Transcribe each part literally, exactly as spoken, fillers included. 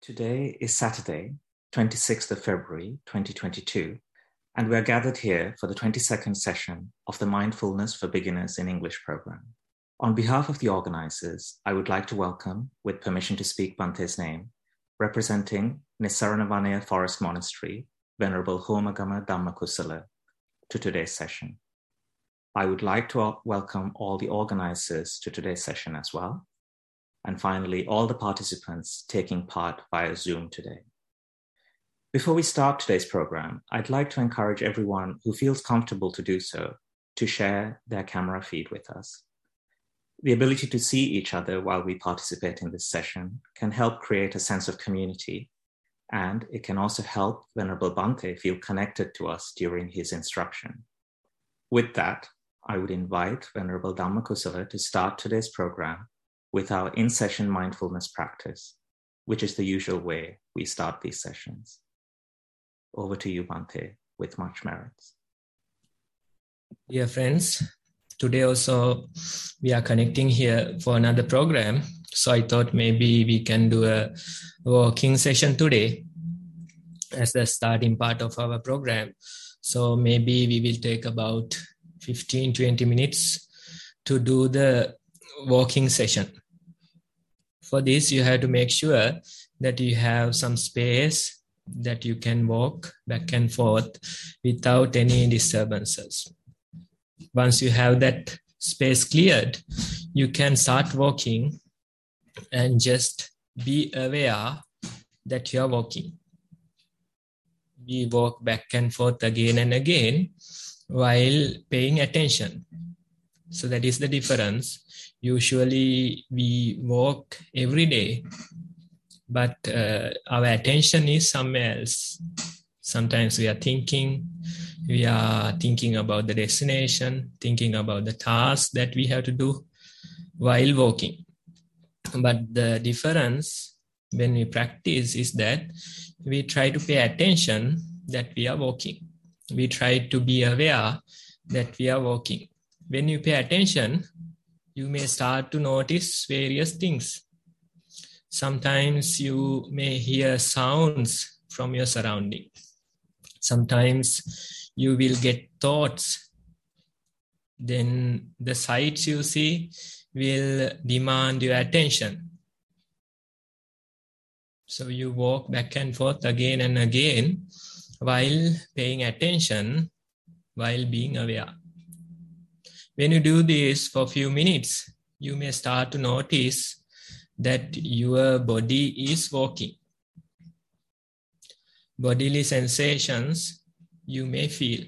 Today is Saturday, twenty-sixth of February, twenty twenty-two, and we are gathered here for the twenty-second session of the Mindfulness for Beginners in English program. On behalf of the organizers, I would like to welcome, with permission to speak Bhante's name, representing Nisaranavanaya Forest Monastery, Venerable Homagama Dhammakusala, to today's session. I would like to welcome all the organizers to today's session as well. And finally, all the participants taking part via Zoom today. Before we start today's program, I'd like to encourage everyone who feels comfortable to do so to share their camera feed with us. The ability to see each other while we participate in this session can help create a sense of community, and it can also help Venerable Bhante feel connected to us during his instruction. With that, I would invite Venerable Dhammakusala to start today's program with our in-session mindfulness practice, which is the usual way we start these sessions. Over to you, Bhante, with much merits. Dear friends, today also we are connecting here for another program. So I thought maybe we can do a walking session today as the starting part of our program. So maybe we will take about fifteen to twenty minutes to do the walking session. For this, you have to make sure that you have some space that you can walk back and forth without any disturbances. Once you have that space cleared, you can start walking and just be aware that you are walking. We walk back and forth again and again while paying attention. So that is the difference. Usually we walk every day, but uh, our attention is somewhere else. Sometimes we are thinking, we are thinking about the destination, thinking about the task that we have to do while walking. But the difference when we practice is that we try to pay attention that we are walking. We try to be aware that we are walking. When you pay attention, you may start to notice various things. Sometimes you may hear sounds from your surroundings. Sometimes you will get thoughts. Then the sights you see will demand your attention. So you walk back and forth again and again while paying attention, while being aware. When you do this for a few minutes, you may start to notice that your body is walking. Bodily sensations you may feel.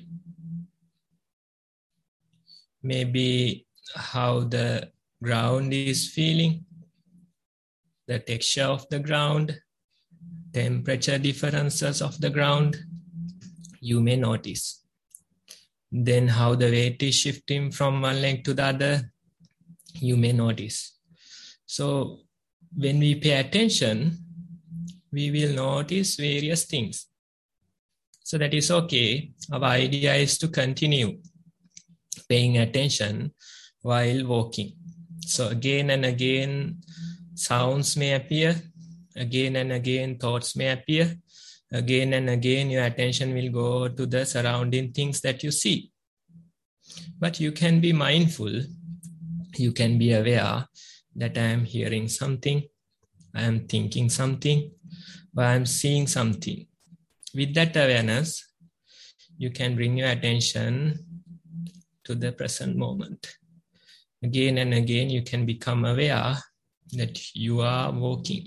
Maybe how the ground is feeling, the texture of the ground, temperature differences of the ground, you may notice. Then how the weight is shifting from one leg to the other, you may notice. So when we pay attention, we will notice various things. So that is okay. Our idea is to continue paying attention while walking. So again and again, sounds may appear. Again and again, thoughts may appear. Again and again, your attention will go to the surrounding things that you see. But you can be mindful. You can be aware that I am hearing something, I am thinking something, or I am seeing something. With that awareness, you can bring your attention to the present moment. Again and again, you can become aware that you are walking.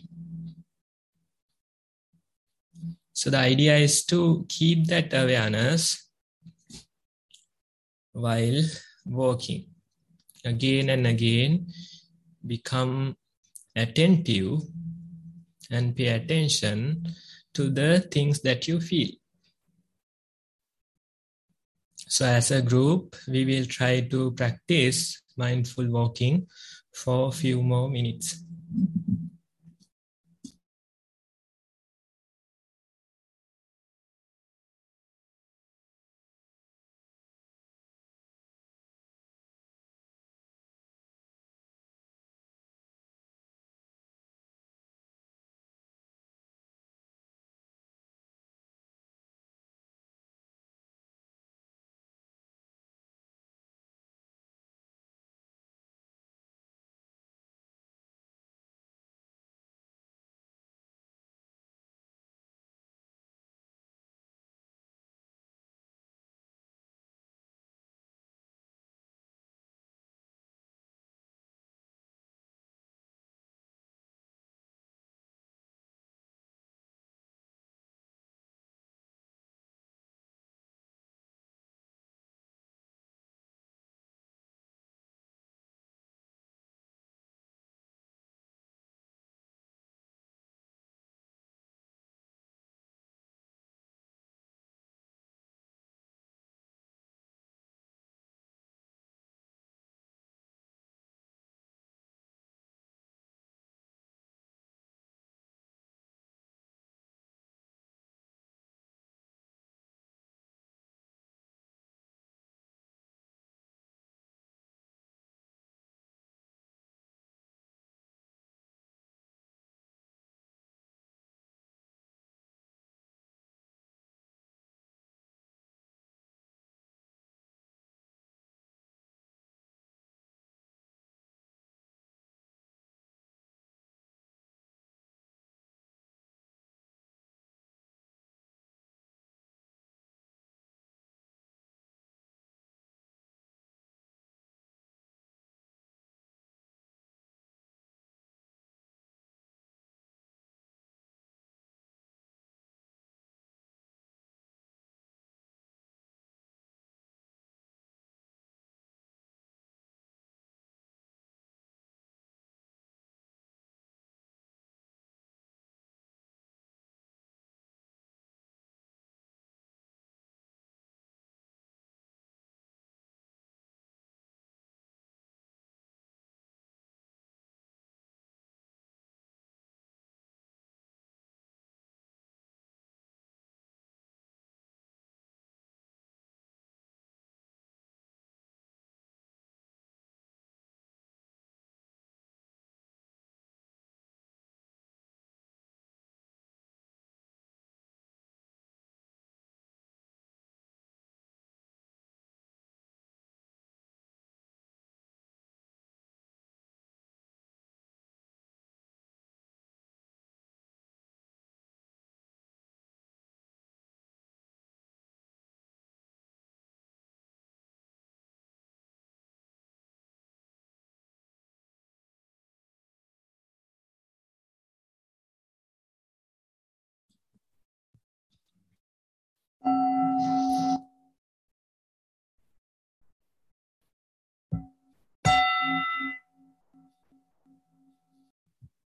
So the idea is to keep that awareness while walking. Again and again, become attentive and pay attention to the things that you feel. So as a group, we will try to practice mindful walking for a few more minutes.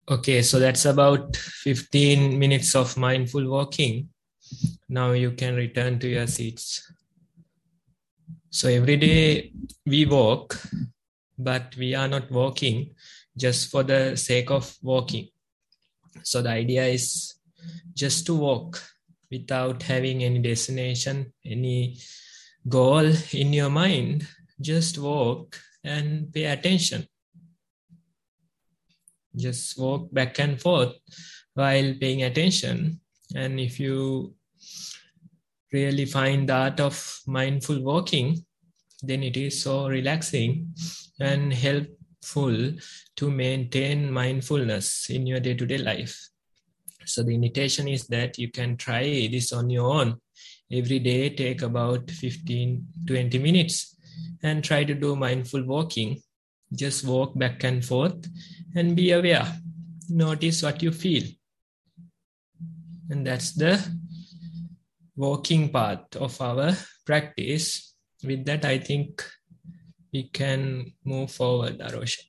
Okay, so that's about fifteen minutes of mindful walking. Now you can return to your seats. So every day we walk, but we are not walking just for the sake of walking. So the idea is just to walk without having any destination, any goal in your mind. Just walk and pay attention. Just walk back and forth while paying attention. And if you really find the art of mindful walking, then it is so relaxing and helpful to maintain mindfulness in your day-to-day life. So the invitation is that you can try this on your own. Every day, take about fifteen to twenty minutes and try to do mindful walking. Just walk back and forth and be aware. Notice what you feel. And that's the walking part of our practice. With that, I think we can move forward, Arosha.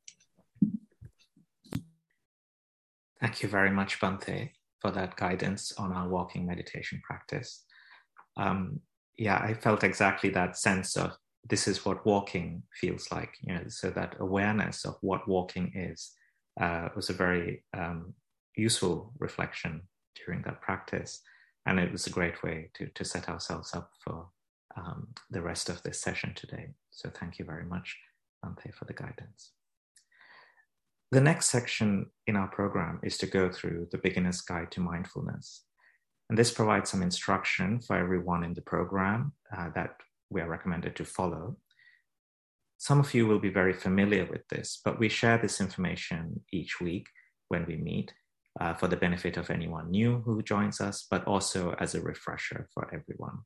Thank you very much, Bhante, for that guidance on our walking meditation practice. Um, yeah, I felt exactly that sense of this is what walking feels like, you know, so that awareness of what walking is uh, was a very um, useful reflection during that practice. And it was a great way to, to set ourselves up for um, the rest of this session today. So thank you very much, Bhante, for the guidance. The next section in our program is to go through the Beginner's Guide to Mindfulness. And this provides some instruction for everyone in the program uh, that we are recommended to follow. Some of you will be very familiar with this, but we share this information each week when we meet uh, for the benefit of anyone new who joins us, but also as a refresher for everyone.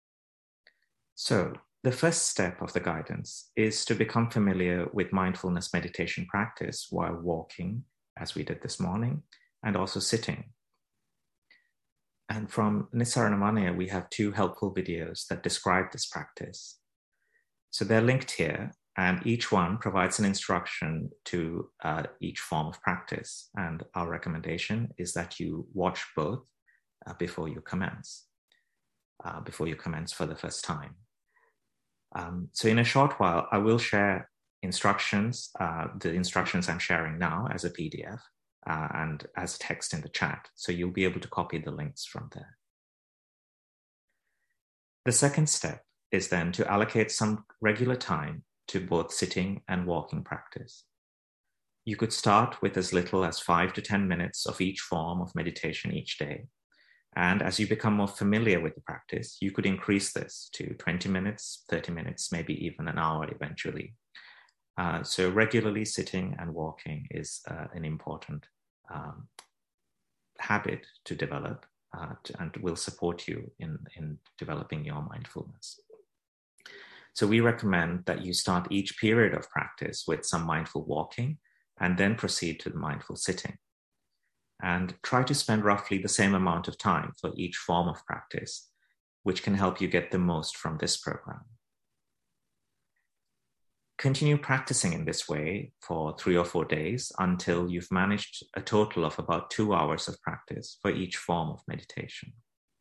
So the first step of the guidance is to become familiar with mindfulness meditation practice while walking, as we did this morning, and also sitting. And from Nisaranamaniya, we have two helpful videos that describe this practice. So they're linked here, and each one provides an instruction to uh, each form of practice. And our recommendation is that you watch both uh, before you commence, uh, before you commence for the first time. Um, so in a short while, I will share instructions, uh, the instructions I'm sharing now as a P D F uh, and as text in the chat. So you'll be able to copy the links from there. The second step is then to allocate some regular time to both sitting and walking practice. You could start with as little as five to ten minutes of each form of meditation each day. And as you become more familiar with the practice, you could increase this to twenty minutes, thirty minutes, maybe even an hour eventually. Uh, so regularly sitting and walking is uh, an important um, habit to develop uh, to, and will support you in, in developing your mindfulness. So we recommend that you start each period of practice with some mindful walking and then proceed to the mindful sitting. And try to spend roughly the same amount of time for each form of practice, which can help you get the most from this program. Continue practicing in this way for three or four days until you've managed a total of about two hours of practice for each form of meditation.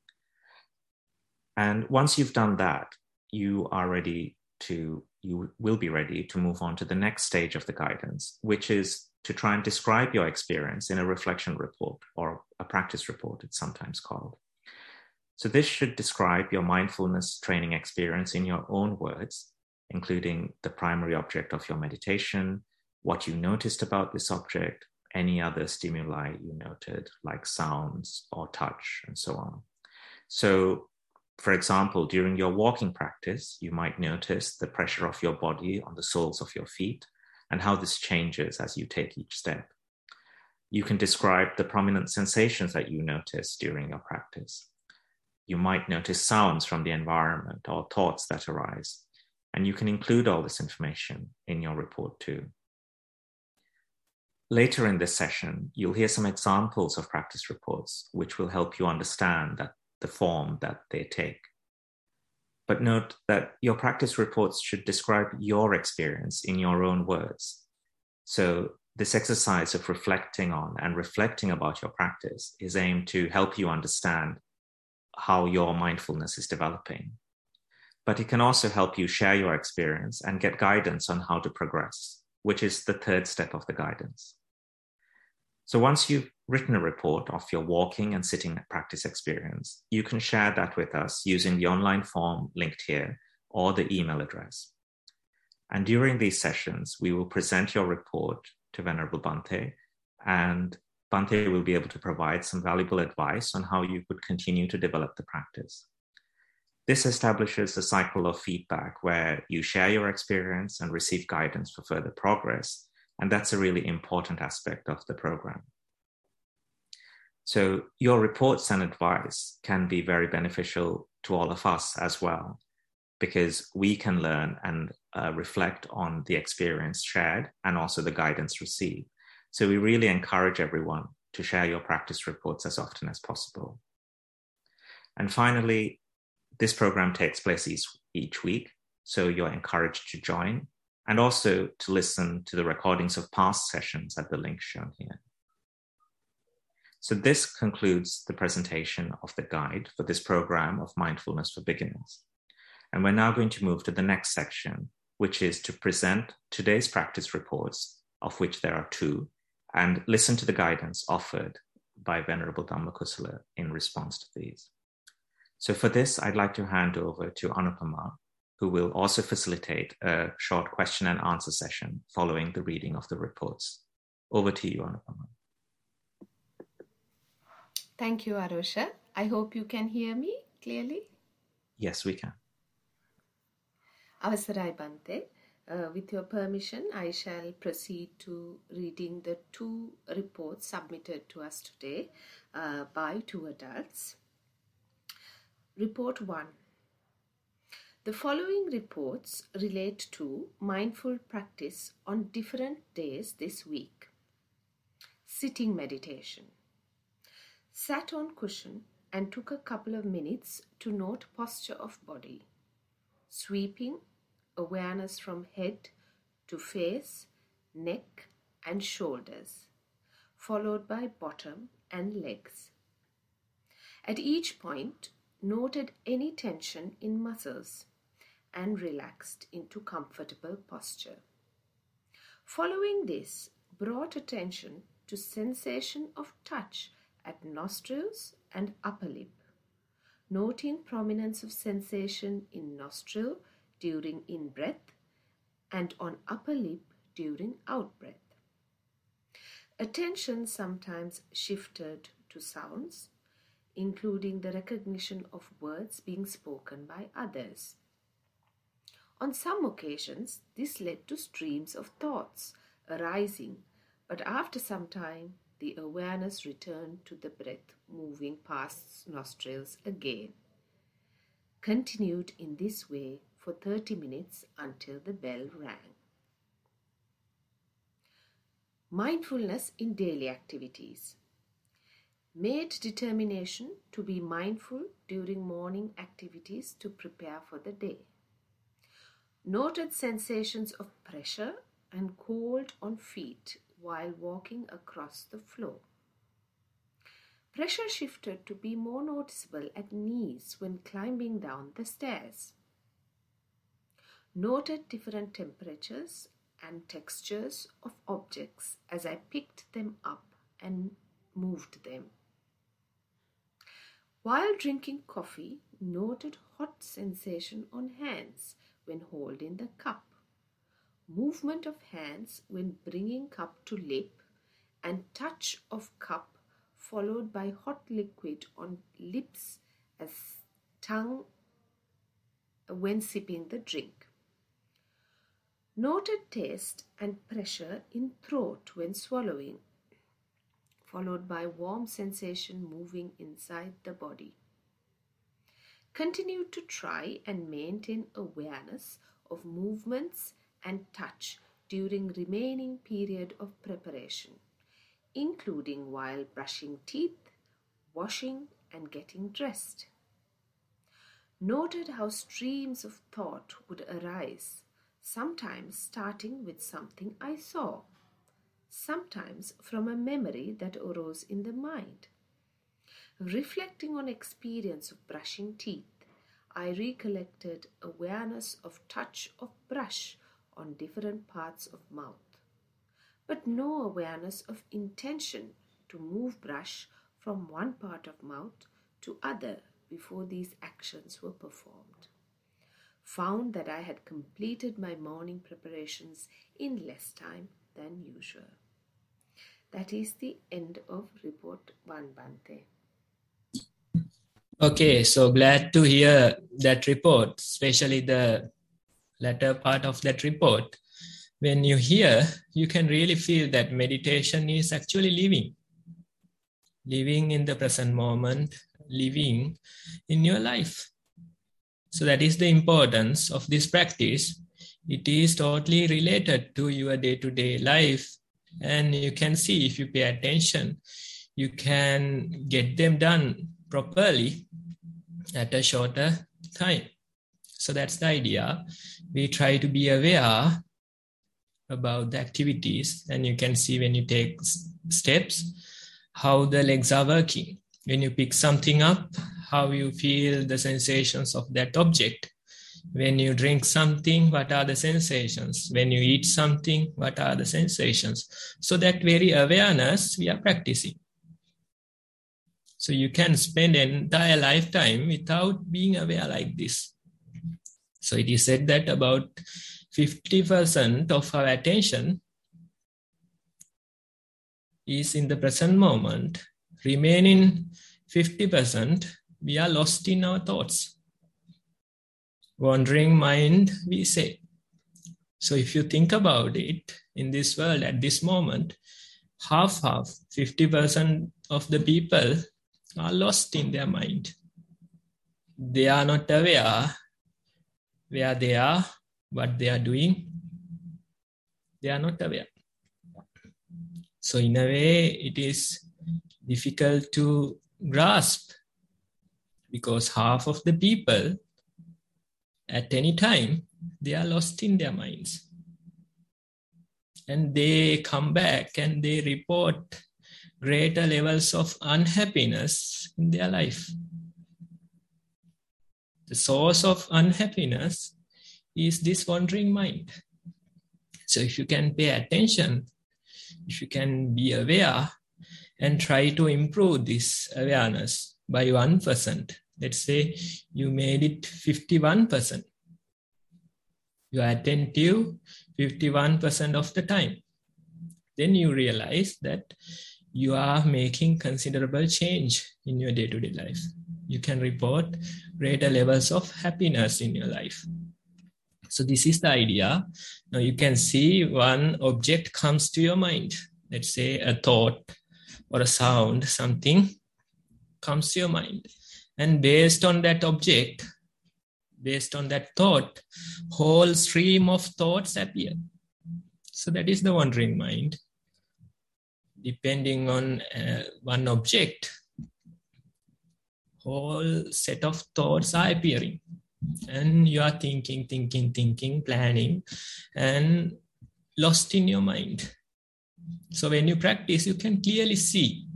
And once you've done that, you are ready to, you will be ready to move on to the next stage of the guidance, which is to try and describe your experience in a reflection report, or a practice report, it's sometimes called. So this should describe your mindfulness training experience in your own words, including the primary object of your meditation, what you noticed about this object, any other stimuli you noted, like sounds or touch, and so on. So, for example, during your walking practice, you might notice the pressure of your body on the soles of your feet, and how this changes as you take each step. You can describe the prominent sensations that you notice during your practice. You might notice sounds from the environment or thoughts that arise, and you can include all this information in your report too. Later in this session, you'll hear some examples of practice reports, which will help you understand that the form that they take. But note that your practice reports should describe your experience in your own words. So this exercise of reflecting on and reflecting about your practice is aimed to help you understand how your mindfulness is developing. But it can also help you share your experience and get guidance on how to progress, which is the third step of the guidance. So once you've written a report of your walking and sitting practice experience, you can share that with us using the online form linked here or the email address. And during these sessions, we will present your report to Venerable Bhante, and Bhante will be able to provide some valuable advice on how you could continue to develop the practice. This establishes a cycle of feedback where you share your experience and receive guidance for further progress. And that's a really important aspect of the program. So your reports and advice can be very beneficial to all of us as well, because we can learn and uh, reflect on the experience shared and also the guidance received. So we really encourage everyone to share your practice reports as often as possible. And finally, this program takes place each, each week, so you're encouraged to join and also to listen to the recordings of past sessions at the link shown here. So this concludes the presentation of the guide for this program of Mindfulness for Beginners. And we're now going to move to the next section, which is to present today's practice reports, of which there are two, and listen to the guidance offered by Venerable Dhammakusala in response to these. So for this, I'd like to hand over to Anupama, who will also facilitate a short question and answer session following the reading of the reports. Over to you, Anupama. Thank you, Arosha. I hope you can hear me clearly. Yes, we can. Avasarai Bhante, uh, with your permission, I shall proceed to reading the two reports submitted to us today uh, by two adults. Report one. The following reports relate to mindful practice on different days this week. Sitting meditation. Sat on cushion and took a couple of minutes to note posture of body. Sweeping awareness from head to face, neck and shoulders, followed by bottom and legs. At each point, noted any tension in muscles and relaxed into comfortable posture. Following this, brought attention to sensation of touch at nostrils and upper lip, noting prominence of sensation in nostril during in-breath and on upper lip during out-breath. Attention sometimes shifted to sounds, including the recognition of words being spoken by others. On some occasions, this led to streams of thoughts arising, but after some time, the awareness returned to the breath moving past nostrils again. Continued in this way for thirty minutes until the bell rang. Mindfulness in daily activities. Made determination to be mindful during morning activities to prepare for the day. Noted sensations of pressure and cold on feet while walking across the floor. Pressure shifted to be more noticeable at knees when climbing down the stairs. Noted different temperatures and textures of objects as I picked them up and moved them. While drinking coffee, noted hot sensation on hands when holding the cup. Movement of hands when bringing cup to lip and touch of cup followed by hot liquid on lips as tongue when sipping the drink. Noted taste and pressure in throat when swallowing, followed by warm sensation moving inside the body. Continue to try and maintain awareness of movements and touch during remaining period of preparation, including while brushing teeth, washing and getting dressed. Noted how streams of thought would arise, sometimes starting with something I saw, sometimes from a memory that arose in the mind. Reflecting on experience of brushing teeth, I recollected awareness of touch of brush on different parts of mouth, but no awareness of intention to move brush from one part of mouth to other before these actions were performed. Found that I had completed my morning preparations in less time than usual. That is the end of report one, Bhante. Okay, so glad to hear that report, especially the latter part of that report. When you hear, you can really feel that meditation is actually living. Living in the present moment, living in your life. So that is the importance of this practice. It is totally related to your day-to-day life. And you can see if you pay attention, you can get them done properly at a shorter time. So that's the idea. We try to be aware about the activities, and you can see when you take steps, how the legs are working. When you pick something up, how you feel the sensations of that object. When you drink something, what are the sensations? When you eat something, what are the sensations? So that very awareness we are practicing. So you can spend an entire lifetime without being aware like this. So it is said that about fifty percent of our attention is in the present moment. Remaining fifty percent, we are lost in our thoughts. Wandering mind, we say. So if you think about it, in this world at this moment, half-half, fifty percent of the people are lost in their mind. They are not aware where they are, what they are doing. They are not aware. So in a way, it is difficult to grasp because half of the people at any time, they are lost in their minds. And they come back and they report greater levels of unhappiness in their life. The source of unhappiness is this wandering mind. So if you can pay attention, if you can be aware and try to improve this awareness by one percent, let's say you made it fifty-one percent. You are attentive fifty-one percent of the time. Then you realize that you are making considerable change in your day-to-day life. You can report greater levels of happiness in your life. So this is the idea. Now you can see one object comes to your mind. Let's say a thought or a sound, something comes to your mind. And based on that object, based on that thought, whole stream of thoughts appear. So that is the wandering mind. Depending on uh, one object, whole set of thoughts are appearing. And you are thinking, thinking, thinking, planning, and lost in your mind. So when you practice, you can clearly see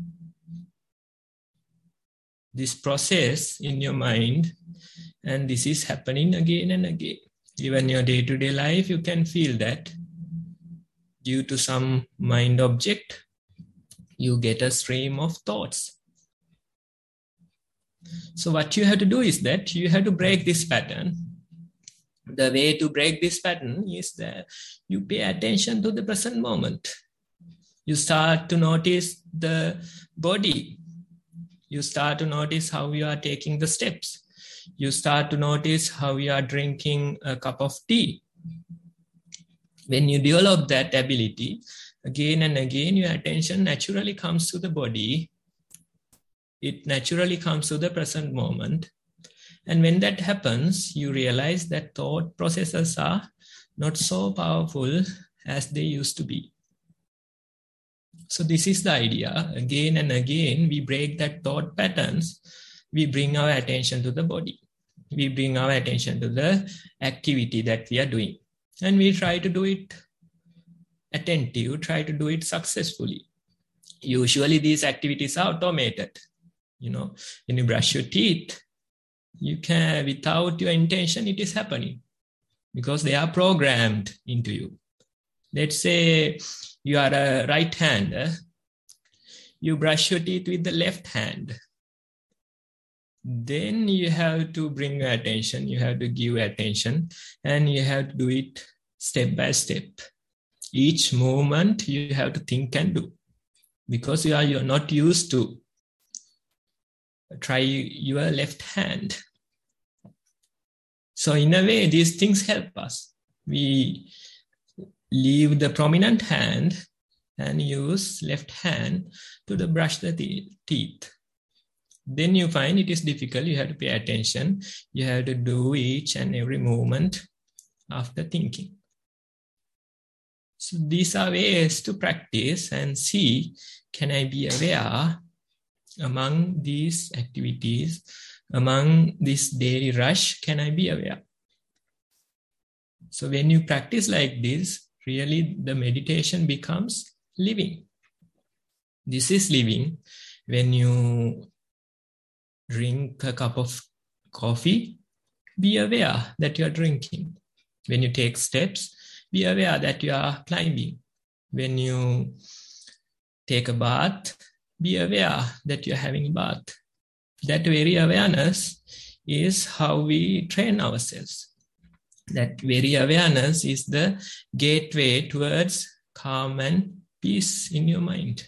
this process in your mind, and this is happening again and again. Even your day-to-day life, you can feel that due to some mind object, you get a stream of thoughts. So what you have to do is that you have to break this pattern. The way to break this pattern is that you pay attention to the present moment. You start to notice the body. You start to notice how you are taking the steps. You start to notice how you are drinking a cup of tea. When you develop that ability, again and again, your attention naturally comes to the body. It naturally comes to the present moment. And when that happens, you realize that thought processes are not so powerful as they used to be. So this is the idea. Again and again, we break that thought patterns. We bring our attention to the body. We bring our attention to the activity that we are doing. And we try to do it attentive, try to do it successfully. Usually these activities are automated. You know, when you brush your teeth, you can, without your intention, it is happening because they are programmed into you. Let's say you are a right-hander, you brush your teeth with the left hand. Then you have to bring your attention, you have to give attention, and you have to do it step by step. Each movement you have to think and do because you are you're not used to try your left hand. So in a way, these things help us. We leave the prominent hand and use left hand to the brush the teeth. Then you find it is difficult. You have to pay attention. You have to do each and every movement after thinking. So these are ways to practice and see, can I be aware among these activities, among this daily rush, can I be aware? So when you practice like this, really the meditation becomes living. This is living. When you drink a cup of coffee, be aware that you are drinking. When you take steps, be aware that you are climbing. When you take a bath, be aware that you are having a bath. That very awareness is how we train ourselves. That very awareness is the gateway towards calm and peace in your mind.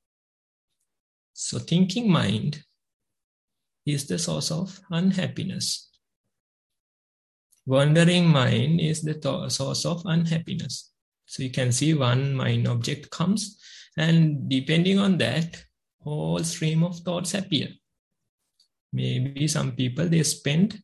So thinking mind is the source of unhappiness. Wandering mind is the th- source of unhappiness. So you can see one mind object comes, and depending on that, whole stream of thoughts appear. Maybe some people, they spend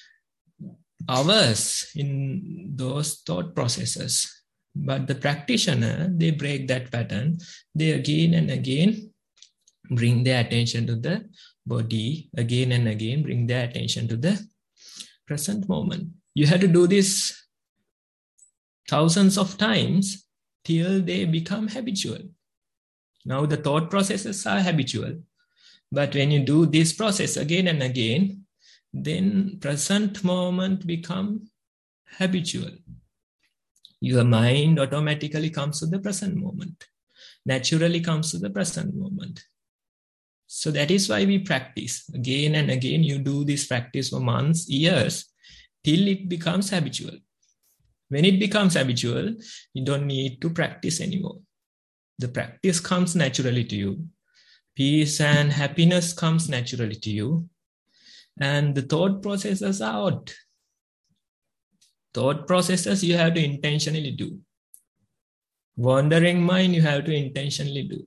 hours in those thought processes. But the practitioner, they break that pattern. They again and again bring their attention to the body, again and again bring their attention to the present moment. You have to do this thousands of times till they become habitual. Now the thought processes are habitual. But when you do this process again and again, then present moment become habitual. Your mind automatically comes to the present moment, naturally comes to the present moment. So that is why we practice. Again and again, you do this practice for months, years, till it becomes habitual. When it becomes habitual, you don't need to practice anymore. The practice comes naturally to you. Peace and happiness comes naturally to you. And the thought processes are out. Thought processes you have to intentionally do. Wandering mind you have to intentionally do.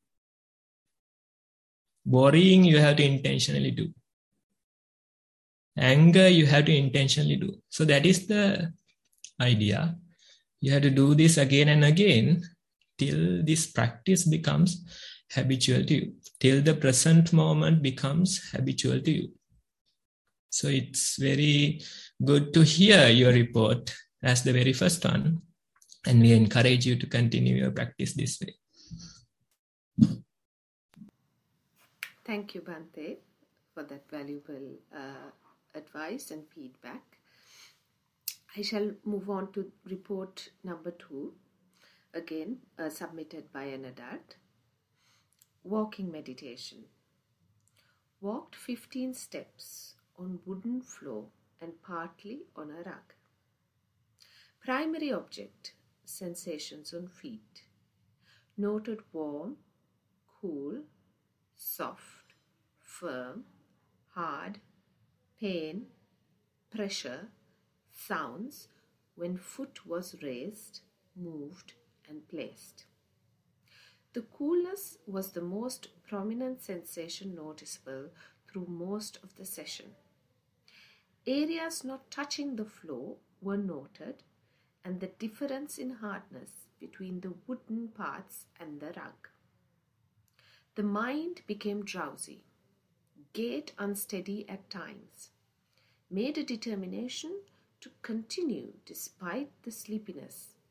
Worrying you have to intentionally do. Anger you have to intentionally do. So that is the idea. You have to do this again and again till this practice becomes habitual to you, till the present moment becomes habitual to you. So it's very good to hear your report as the very first one, and we encourage you to continue your practice this way. Thank you, Bhante, for that valuable uh, advice and feedback. I shall move on to report number two, again uh, submitted by an adult. Walking meditation. Walked fifteen steps on wooden floor and partly on a rug. Primary object, sensations on feet. Noted warm, cool, soft, firm, hard, pain, pressure, sounds when foot was raised, moved and placed. The coolness was the most prominent sensation noticeable through most of the session. Areas not touching the floor were noted, and the difference in hardness between the wooden parts and the rug. The mind became drowsy, gait unsteady at times, made a determination to continue despite the sleepiness,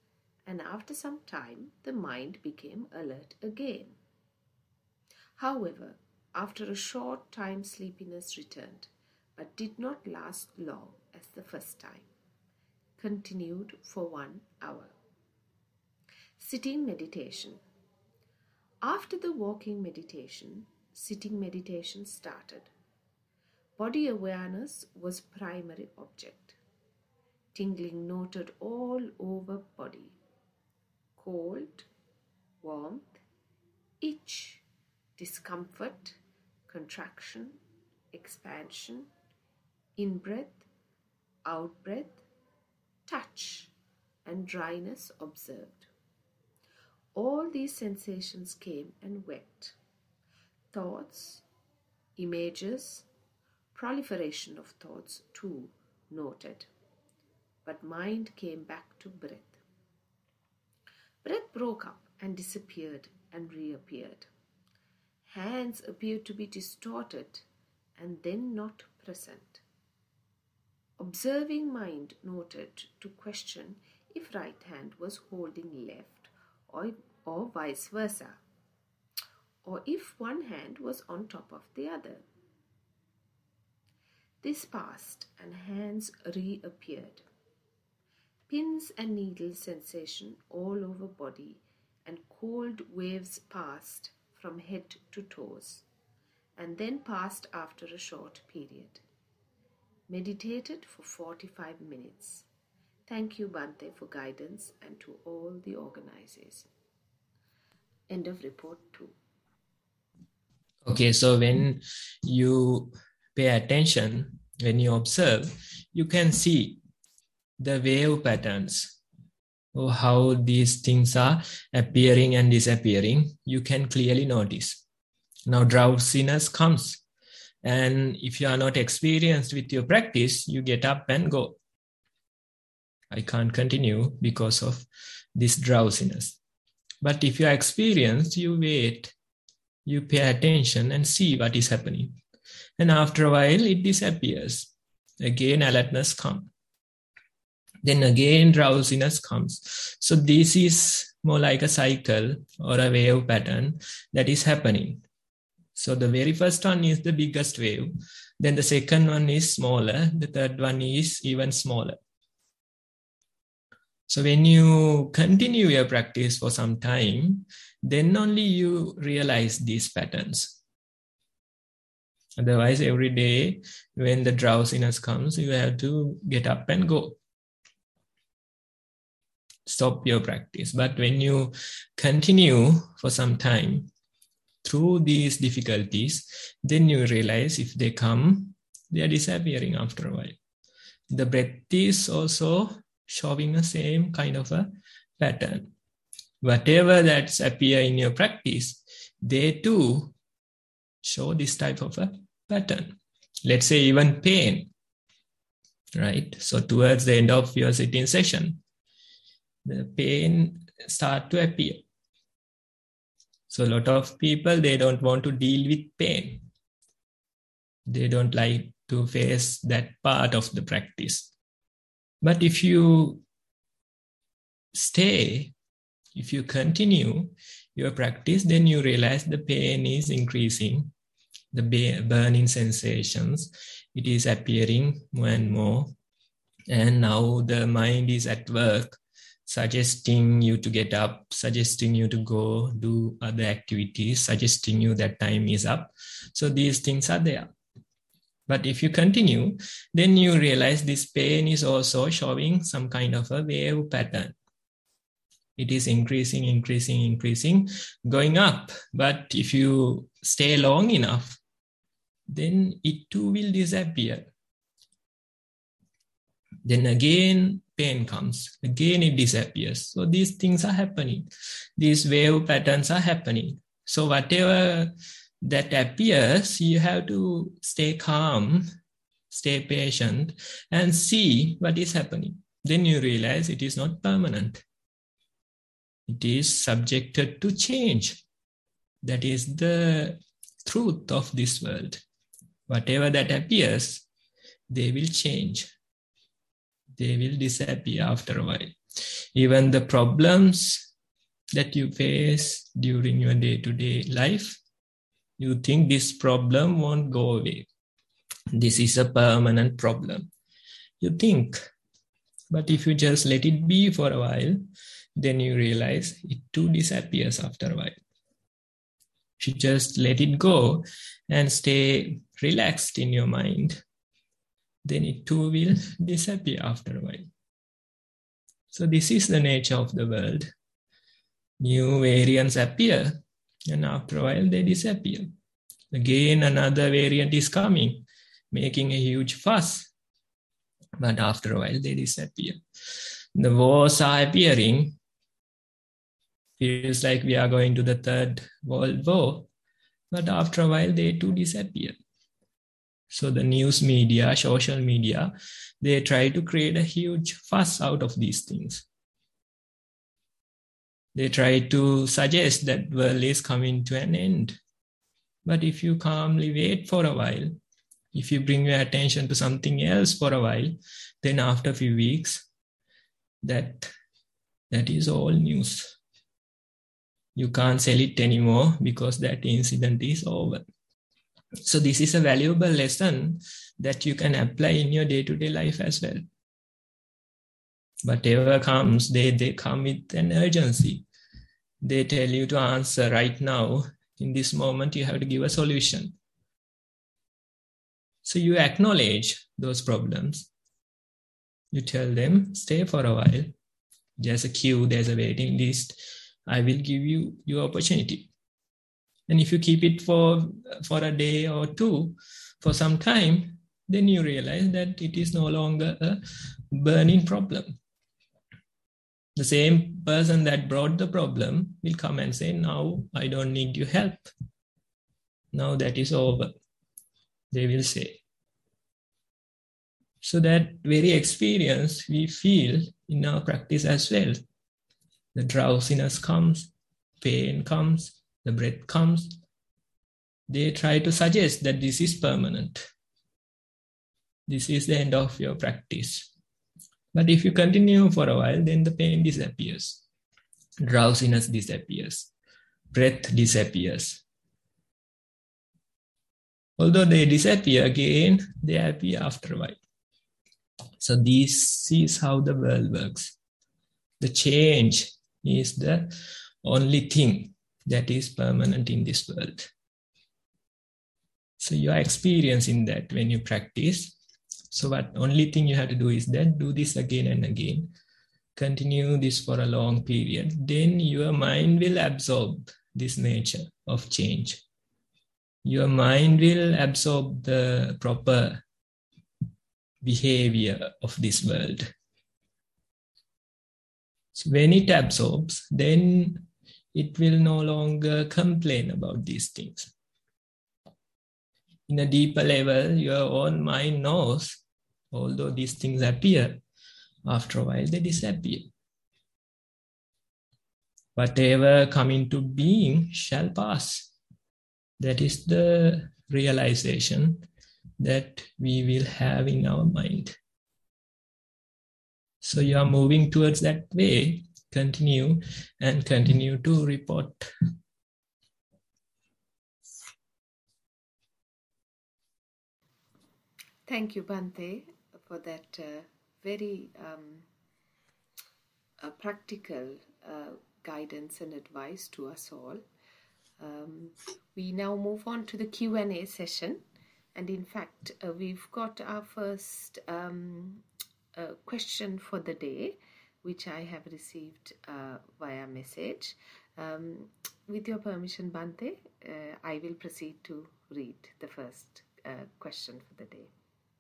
and after some time the mind became alert again. However, after a short time sleepiness returned, but did not last long as the first time. Continued for one hour. Sitting meditation. After the walking meditation, sitting meditation started. Body awareness was primary object. Tingling noted all over body. Cold, warmth, itch, discomfort, contraction, expansion, in-breath, out-breath, touch, and dryness observed. All these sensations came and went. Thoughts, images, proliferation of thoughts too noted. But mind came back to breath. Breath broke up and disappeared and reappeared. Hands appeared to be distorted and then not present. Observing mind noted to question if right hand was holding left or, or vice versa, or if one hand was on top of the other. This passed and hands reappeared. Pins and needles sensation all over body and cold waves passed from head to toes and then passed after a short period. Meditated for forty-five minutes. Thank you, Bante, for guidance and to all the organizers. End of report two. Okay, so when you pay attention, when you observe, you can see the wave patterns, or how these things are appearing and disappearing. You can clearly notice. Now drowsiness comes. And if you are not experienced with your practice, you get up and go. I can't continue because of this drowsiness. But if you are experienced, you wait, you pay attention and see what is happening. And after a while, it disappears. Again, alertness comes. Then again, drowsiness comes. So this is more like a cycle or a wave pattern that is happening. So the very first one is the biggest wave. Then the second one is smaller. The third one is even smaller. So when you continue your practice for some time, then only you realize these patterns. Otherwise, every day when the drowsiness comes, you have to get up and go. Stop your practice. But when you continue for some time through these difficulties, then you realize if they come, they are disappearing after a while. The breath is also showing the same kind of a pattern. Whatever that's appear in your practice, they too show this type of a pattern. Let's say even pain, right? So towards the end of your sitting session, the pain start to appear. So a lot of people, they don't want to deal with pain. They don't like to face that part of the practice. But if you stay, if you continue your practice, then you realize the pain is increasing, the burning sensations, it is appearing more and more. And now the mind is at work, suggesting you to get up, suggesting you to go do other activities, suggesting you that time is up. So these things are there. But if you continue, then you realize this pain is also showing some kind of a wave pattern. It is increasing, increasing, increasing, going up. But if you stay long enough, then it too will disappear. Then again, pain comes. Again, it disappears. So these things are happening. These wave patterns are happening. So whatever that appears, you have to stay calm, stay patient, and see what is happening. Then you realize it is not permanent. It is subjected to change. That is the truth of this world. Whatever that appears, they will change. They will disappear after a while. Even the problems that you face during your day-to-day life, you think this problem won't go away. This is a permanent problem. You think, but if you just let it be for a while, then you realize it too disappears after a while. If you just let it go and stay relaxed in your mind, then it too will disappear after a while. So this is the nature of the world. New variants appear, and after a while they disappear. Again, another variant is coming, making a huge fuss, but after a while they disappear. The wars are appearing. Feels like we are going to the third world war, but after a while they too disappear. So the news media, social media, they try to create a huge fuss out of these things. They try to suggest that the world is coming to an end. But if you calmly wait for a while, if you bring your attention to something else for a while, then after a few weeks, that, that is all news. You can't sell it anymore because that incident is over. So this is a valuable lesson that you can apply in your day-to-day life as well. Whatever comes, they, they come with an urgency. They tell you to answer right now. In this moment, you have to give a solution. So you acknowledge those problems. You tell them, stay for a while. There's a queue, there's a waiting list. I will give you your opportunity. And if you keep it for, for a day or two, for some time, then you realize that it is no longer a burning problem. The same person that brought the problem will come and say, now I don't need your help. Now that is over, they will say. So that very experience we feel in our practice as well. The drowsiness comes, pain comes, the breath comes. They try to suggest that this is permanent. This is the end of your practice. But if you continue for a while, then the pain disappears. Drowsiness disappears. Breath disappears. Although they disappear again, they appear after a while. So this is how the world works. The change is the only thing that is permanent in this world. So you are experiencing that when you practice. So what only thing you have to do is that do this again and again. Continue this for a long period. Then your mind will absorb this nature of change. Your mind will absorb the proper behavior of this world. So when it absorbs, then it will no longer complain about these things. In a deeper level, your own mind knows, although these things appear, after a while they disappear. Whatever come into being shall pass. That is the realization that we will have in our mind. So you are moving towards that way. Continue and continue to report. Thank you, Bhante, for that uh, very um, uh, practical uh, guidance and advice to us all. Um, we now move on to the Q and A session. And in fact, uh, we've got our first um, uh, question for the day, which I have received uh, via message. Um, with your permission, Bhante, uh, I will proceed to read the first uh, question for the day.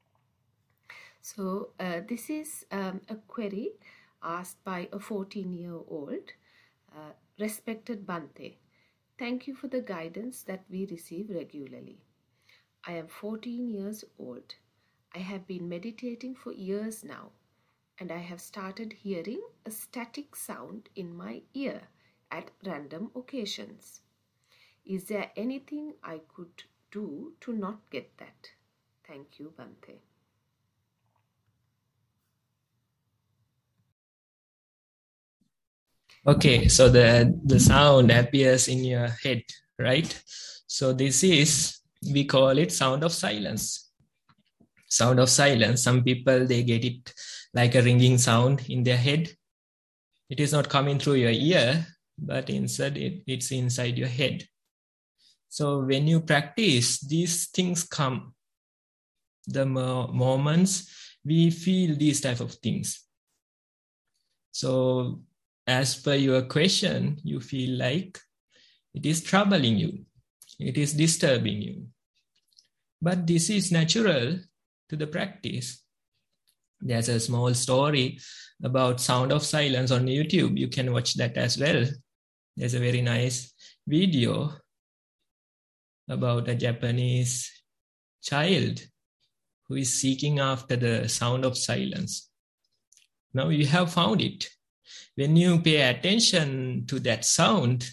So uh, this is um, a query asked by a fourteen-year-old. Uh, Respected Bhante, thank you for the guidance that we receive regularly. I am fourteen years old. I have been meditating for years now, and I have started hearing a static sound in my ear at random occasions. Is there anything I could do to not get that? Thank you, Bhante. Okay, so the, the sound appears in your head, right? So this is, we call it sound of silence. Sound of silence. Some people, they get it like a ringing sound in their head. It is not coming through your ear, but instead it, it's inside your head. So when you practice, these things come. The mo- moments we feel these type of things. So as per your question, you feel like it is troubling you. It is disturbing you. But this is natural to the practice. There's a small story about sound of silence on YouTube. You can watch that as well. There's a very nice video about a Japanese child who is seeking after the sound of silence. Now you have found it. When you pay attention to that sound,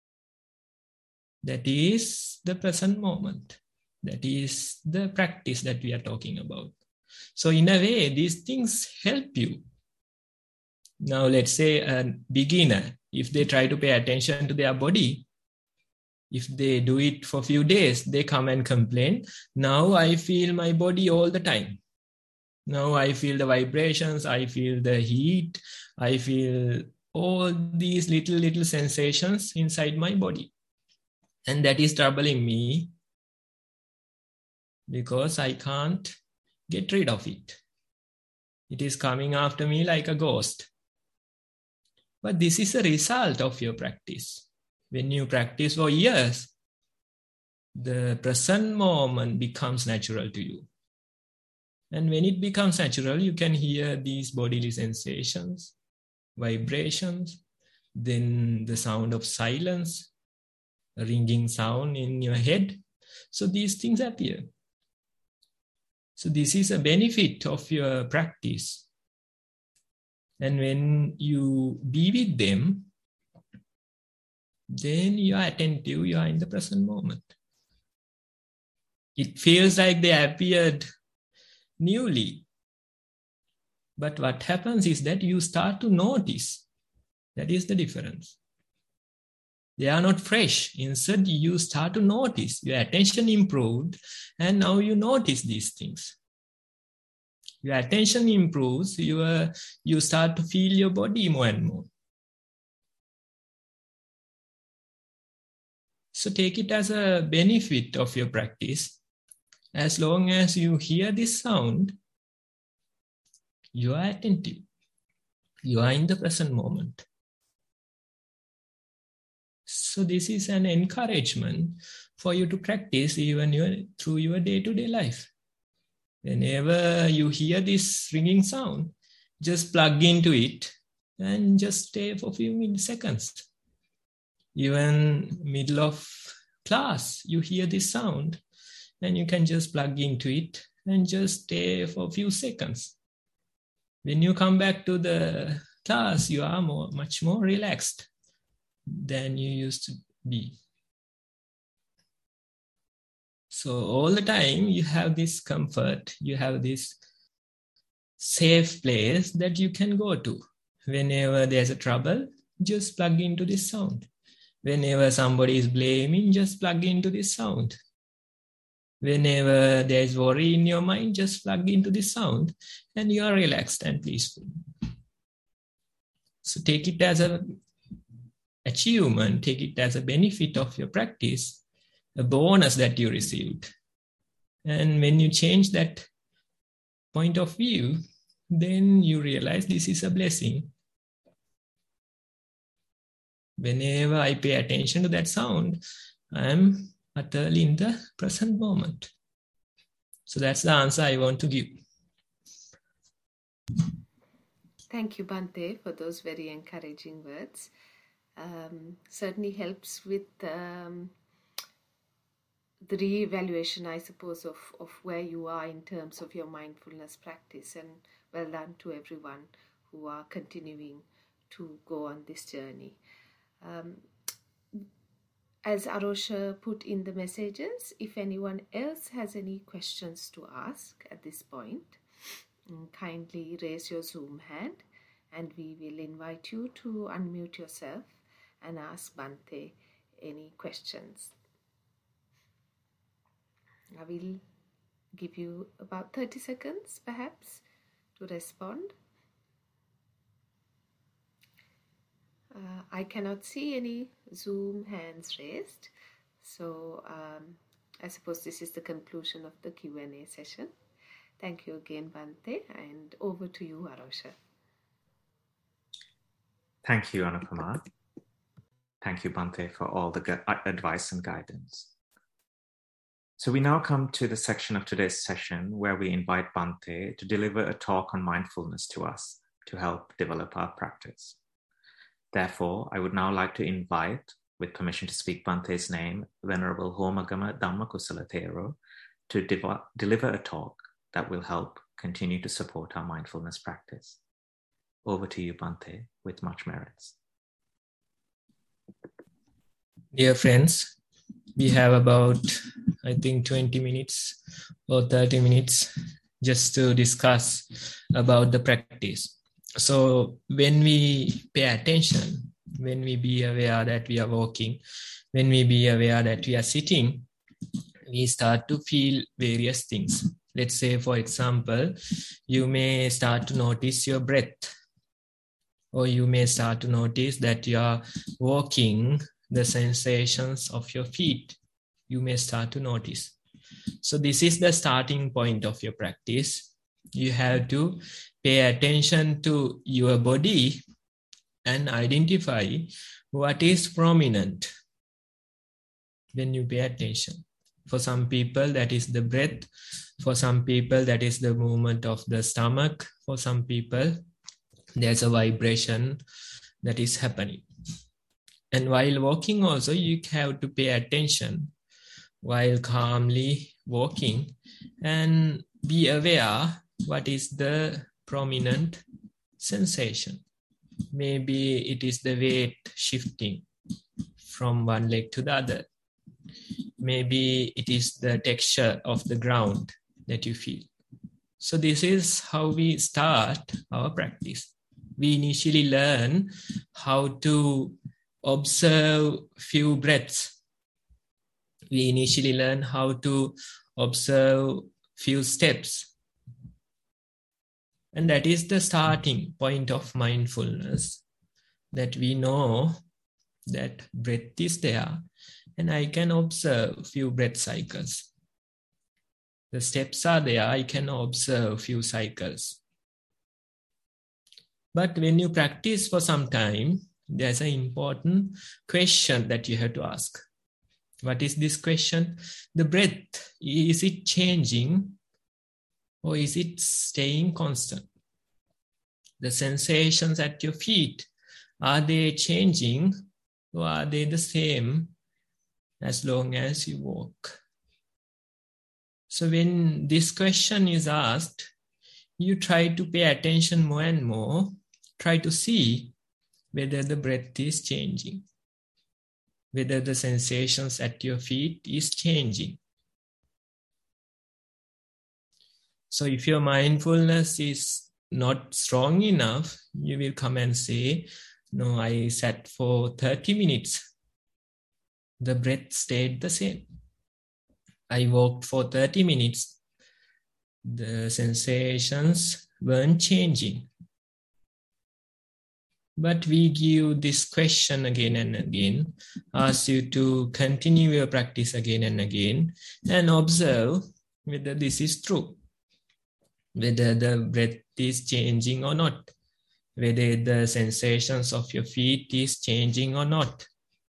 that is the present moment. That is the practice that we are talking about. So in a way, these things help you. Now let's say a beginner, if they try to pay attention to their body, if they do it for a few days, they come and complain, now I feel my body all the time. Now I feel the vibrations, I feel the heat, I feel all these little, little sensations inside my body. And that is troubling me because I can't get rid of it. It is coming after me like a ghost. But this is a result of your practice. When you practice for years, the present moment becomes natural to you. And when it becomes natural, you can hear these bodily sensations, vibrations, then the sound of silence, a ringing sound in your head. So these things appear. So this is a benefit of your practice. And when you be with them, then you are attentive, you are in the present moment. It feels like they appeared newly. But what happens is that you start to notice. That is the difference. They are not fresh. Instead, you start to notice. Your attention improved, and now you notice these things. Your attention improves, you, are, you start to feel your body more and more. So take it as a benefit of your practice. As long as you hear this sound, you are attentive. You are in the present moment. So this is an encouragement for you to practice even your, through your day-to-day life. Whenever you hear this ringing sound, just plug into it and just stay for a few minutes, seconds. Even middle of class, you hear this sound and you can just plug into it and just stay for a few seconds. When you come back to the class, you are more, much more relaxed than you used to be. So all the time you have this comfort, you have this safe place that you can go to. Whenever there's a trouble, just plug into this sound. Whenever somebody is blaming, just plug into this sound. Whenever there is worry in your mind, just plug into this sound and you are relaxed and peaceful. So take it as an achievement, take it as a benefit of your practice, a bonus that you received. And when you change that point of view, then you realize this is a blessing. Whenever I pay attention to that sound, I am utterly in the present moment. So that's the answer I want to give. Thank you, Bhante, for those very encouraging words. Um, certainly helps with um, the re-evaluation, I suppose, of, of where you are in terms of your mindfulness practice. And well done to everyone who are continuing to go on this journey. Um, as Arosha put in the messages, if anyone else has any questions to ask at this point, kindly raise your Zoom hand and we will invite you to unmute yourself and ask Bhante any questions. I will give you about thirty seconds perhaps to respond. Uh, I cannot see any Zoom hands raised, so um, I suppose this is the conclusion of the Q and A session. Thank you again, Bhante, and over to you, Arosha. Thank you, Anupama. Thank you, Bhante, for all the gu- advice and guidance. So we now come to the section of today's session where we invite Bhante to deliver a talk on mindfulness to us to help develop our practice. Therefore, I would now like to invite, with permission to speak Bhante's name, Venerable Homagama Dhammakusala Thero, to dev- deliver a talk that will help continue to support our mindfulness practice. Over to you, Bhante, with much merits. Dear friends, we have about, I think, twenty minutes or thirty minutes just to discuss about the practice. So when we pay attention, when we be aware that we are walking, when we be aware that we are sitting, we start to feel various things. Let's say, for example, you may start to notice your breath, or you may start to notice that you are walking, the sensations of your feet. You may start to notice. So this is the starting point of your practice. You have to pay attention to your body and identify what is prominent when you pay attention. For some people, that is the breath. For some people, that is the movement of the stomach. For some people, there's a vibration that is happening. And while walking also, you have to pay attention while calmly walking and be aware what is the prominent sensation. Maybe it is the weight shifting from one leg to the other. Maybe it is the texture of the ground that you feel. So this is how we start our practice. We initially learn how to observe few breaths. We initially learn how to observe few steps. And that is the starting point of mindfulness, that we know that breath is there and I can observe few breath cycles. The steps are there, I can observe few cycles. But when you practice for some time, there's an important question that you have to ask. What is this question? The breath, is it changing or is it staying constant? The sensations at your feet, are they changing or are they the same as long as you walk? So when this question is asked, you try to pay attention more and more, try to see whether the breath is changing, whether the sensations at your feet is changing. So if your mindfulness is not strong enough, you will come and say, no, I sat for thirty minutes. The breath stayed the same. I walked for thirty minutes. The sensations weren't changing. But we give this question again and again, ask you to continue your practice again and again and observe whether this is true, whether the breath is changing or not, whether the sensations of your feet is changing or not.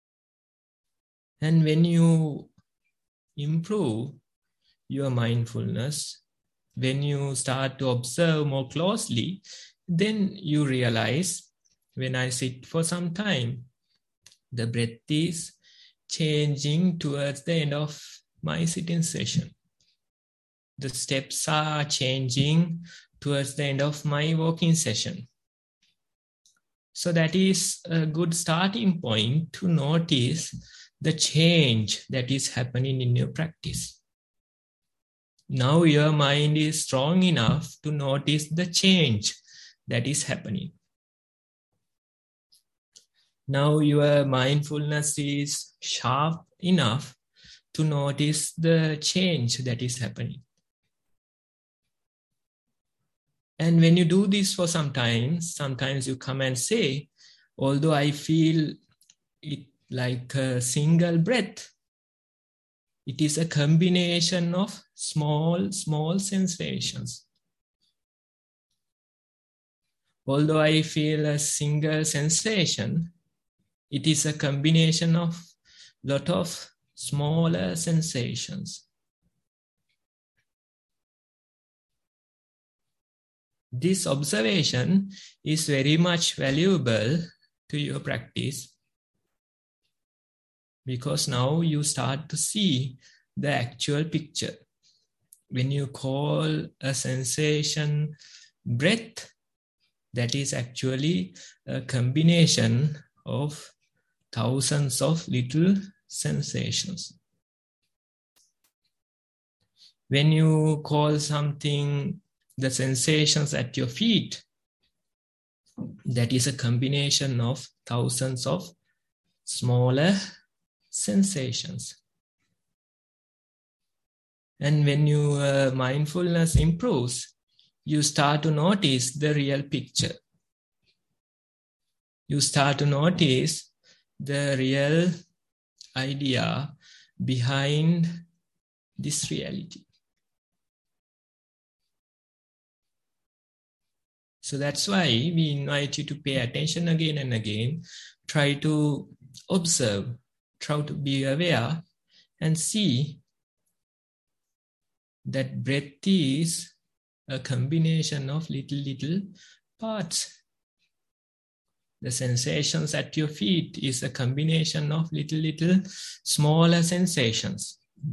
And when you improve your mindfulness, when you start to observe more closely, then you realize, when I sit for some time, the breath is changing towards the end of my sitting session. The steps are changing towards the end of my walking session. So that is a good starting point to notice the change that is happening in your practice. Now your mind is strong enough to notice the change that is happening. Now your mindfulness is sharp enough to notice the change that is happening. And when you do this for some time, sometimes you come and say, although I feel it like a single breath, it is a combination of small, small sensations. Although I feel a single sensation, it is a combination of lot of smaller sensations. This observation is very much valuable to your practice, because now you start to see the actual picture. When you call a sensation breath, that is actually a combination of thousands of little sensations. When you call something the sensations at your feet, that is a combination of thousands of smaller sensations. And when your uh, mindfulness improves, you start to notice the real picture. You start to notice the real idea behind this reality. So that's why we invite you to pay attention again and again. Try to observe, try to be aware and see that breath is a combination of little, little parts. The sensations at your feet is a combination of little, little smaller sensations.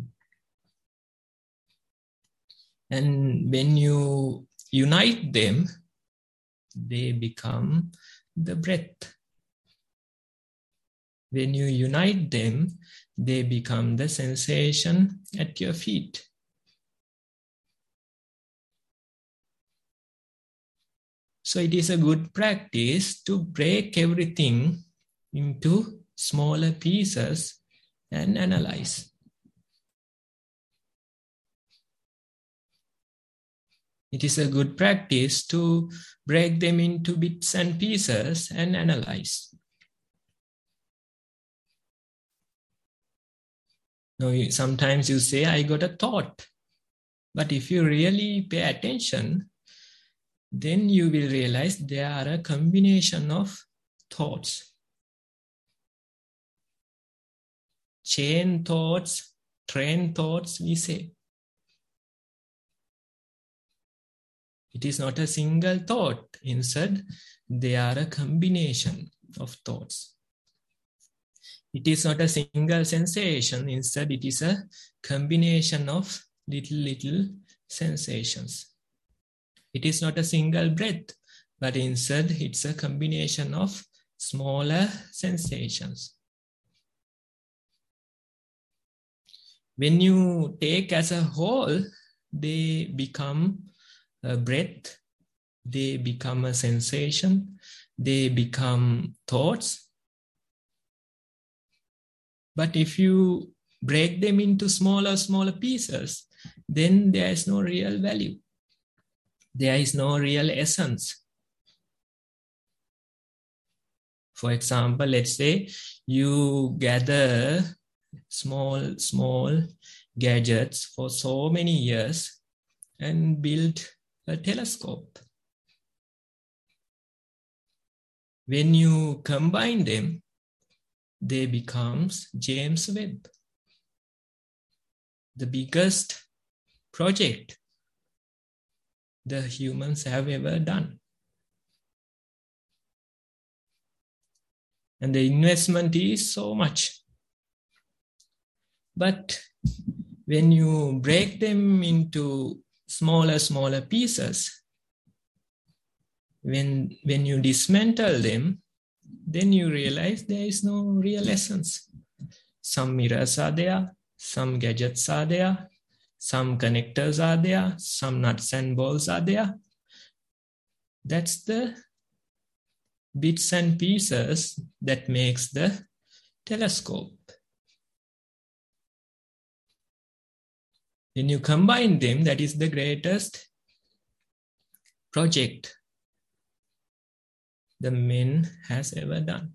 And when you unite them, they become the breath. When you unite them, they become the sensation at your feet. So it is a good practice to break everything into smaller pieces and analyze. It is a good practice to break them into bits and pieces and analyze. Now, sometimes you say, I got a thought. But if you really pay attention, then you will realize there are a combination of thoughts. Chain thoughts, train thoughts, we say. It is not a single thought. Instead, they are a combination of thoughts. It is not a single sensation. Instead, it is a combination of little, little sensations. It is not a single breath, but instead it's a combination of smaller sensations. When you take as a whole, they become a breath, they become a sensation, they become thoughts. But if you break them into smaller, smaller pieces, then there is no real value. There is no real essence. For example, let's say you gather small, small gadgets for so many years and build a telescope. When you combine them, they become James Webb, the biggest project the humans have ever done. And the investment is so much. But when you break them into smaller, smaller pieces, when, when you dismantle them, then you realize there is no real essence. Some mirrors are there, some gadgets are there, some connectors are there, some nuts and bolts are there. That's the bits and pieces that makes the telescope. When you combine them, that is the greatest project the man has ever done.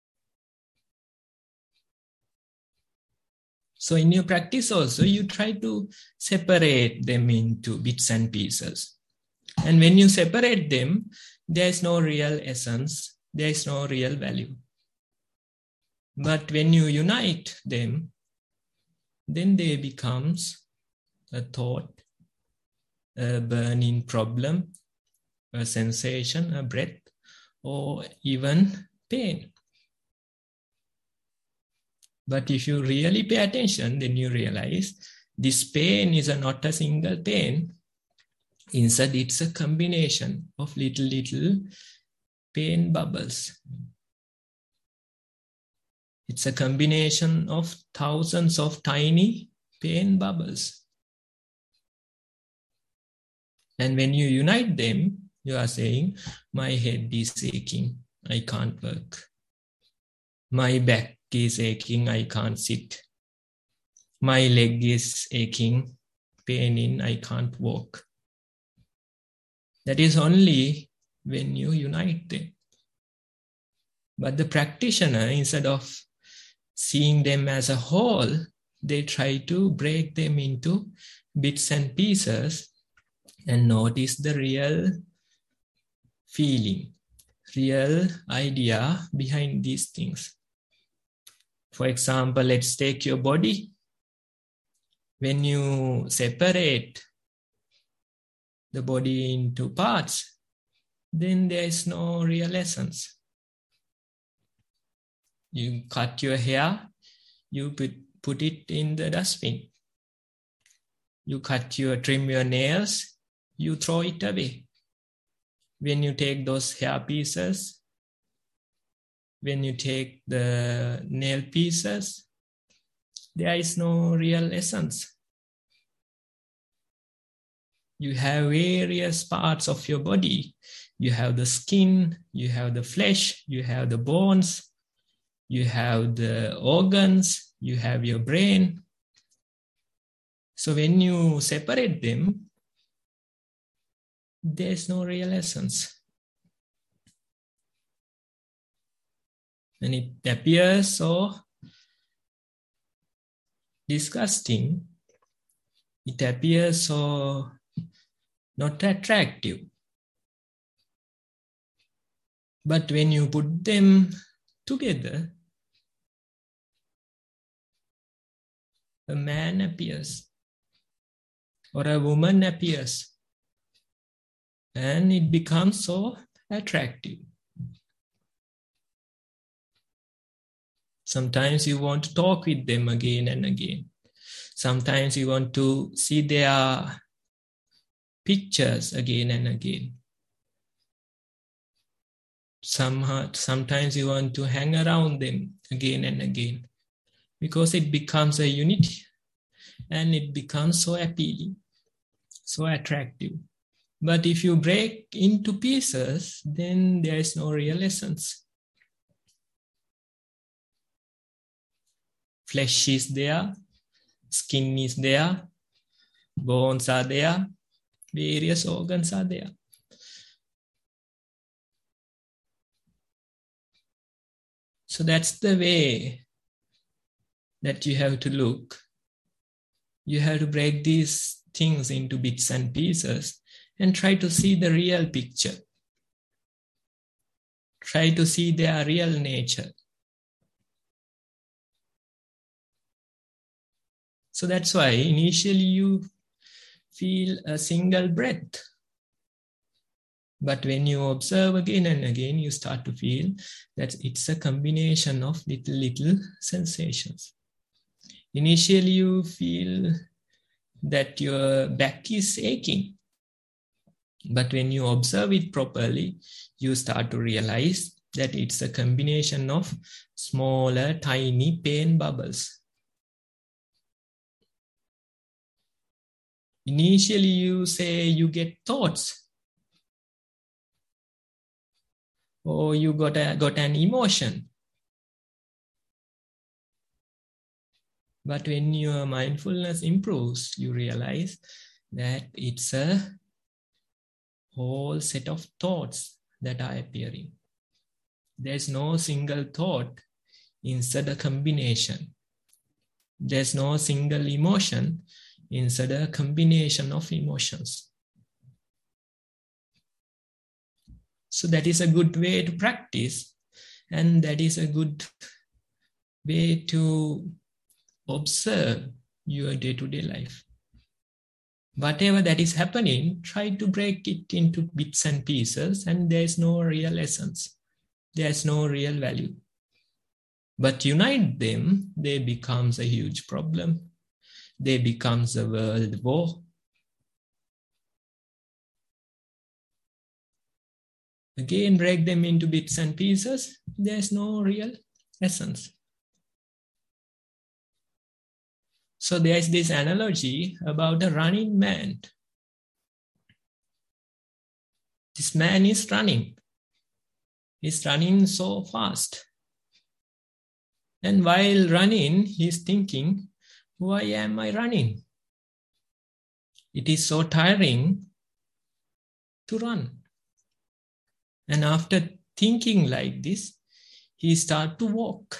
So in your practice also, you try to separate them into bits and pieces. And when you separate them, there is no real essence, there is no real value. But when you unite them, then they becomes a thought, a burning problem, a sensation, a breath, or even pain. But if you really pay attention, then you realize this pain is not a single pain. Instead, it's a combination of little, little pain bubbles. It's a combination of thousands of tiny pain bubbles. And when you unite them, you are saying, my head is aching, I can't work. My back is aching, I can't sit. My leg is aching, paining, I can't walk. That is only when you unite them. But the practitioner, instead of seeing them as a whole, they try to break them into bits and pieces and notice the real feeling, real idea behind these things. For example, let's take your body. When you separate the body into parts, then there is no real essence. You cut your hair, you put, put it in the dustbin. You cut your, trim your nails, you throw it away. When you take those hair pieces, when you take the nail pieces, there is no real essence. You have various parts of your body. You have the skin, you have the flesh, you have the bones, you have the organs, you have your brain. So when you separate them, there's no real essence. And it appears so disgusting. It appears so not attractive. But when you put them together, a man appears or a woman appears. And it becomes so attractive. Sometimes you want to talk with them again and again. Sometimes you want to see their pictures again and again. Somehow, sometimes you want to hang around them again and again. Because it becomes a unity. And it becomes so appealing, so attractive. But if you break into pieces, then there is no real essence. Flesh is there, skin is there, bones are there, various organs are there. So that's the way that you have to look. You have to break these things into bits and pieces and try to see the real picture. Try to see their real nature. So that's why initially you feel a single breath. But when you observe again and again, you start to feel that it's a combination of little, little sensations. Initially you feel that your back is aching. But when you observe it properly, you start to realize that it's a combination of smaller, tiny pain bubbles. Initially, you say you get thoughts. or you got, a, got an emotion. But when your mindfulness improves, you realize that it's a whole set of thoughts that are appearing. There's no single thought, instead a combination. There's no single emotion, instead a combination of emotions. So that is a good way to practice, and that is a good way to observe your day-to-day life. Whatever that is happening, try to break it into bits and pieces, and there's no real essence. There's no real value. But unite them, they becomes a huge problem. They becomes a world war. Again, break them into bits and pieces, there's no real essence. So there's this analogy about a running man. This man is running. He's running so fast. And while running, he's thinking, why am I running? It is so tiring to run. And after thinking like this, he starts to walk.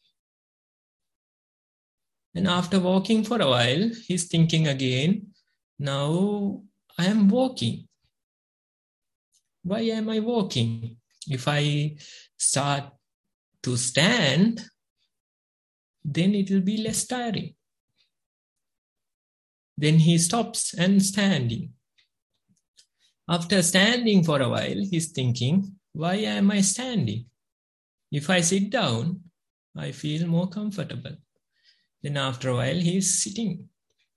And after walking for a while, he's thinking again, now I am walking. Why am I walking? If I start to stand, then it will be less tiring. Then he stops and standing. After standing for a while, he's thinking, why am I standing? If I sit down, I feel more comfortable. Then after a while, he's sitting.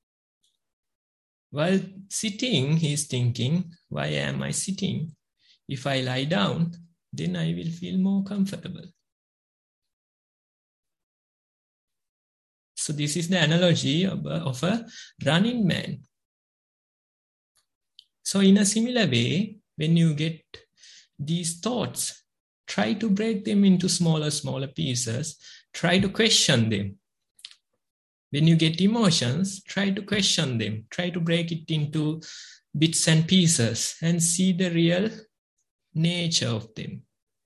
While sitting, he's thinking, why am I sitting? If I lie down, then I will feel more comfortable. So this is the analogy of a, of a running man. So in a similar way, when you get these thoughts, try to break them into smaller, smaller pieces. Try to question them. When you get emotions, try to question them. Try to break it into bits and pieces and see the real nature of them.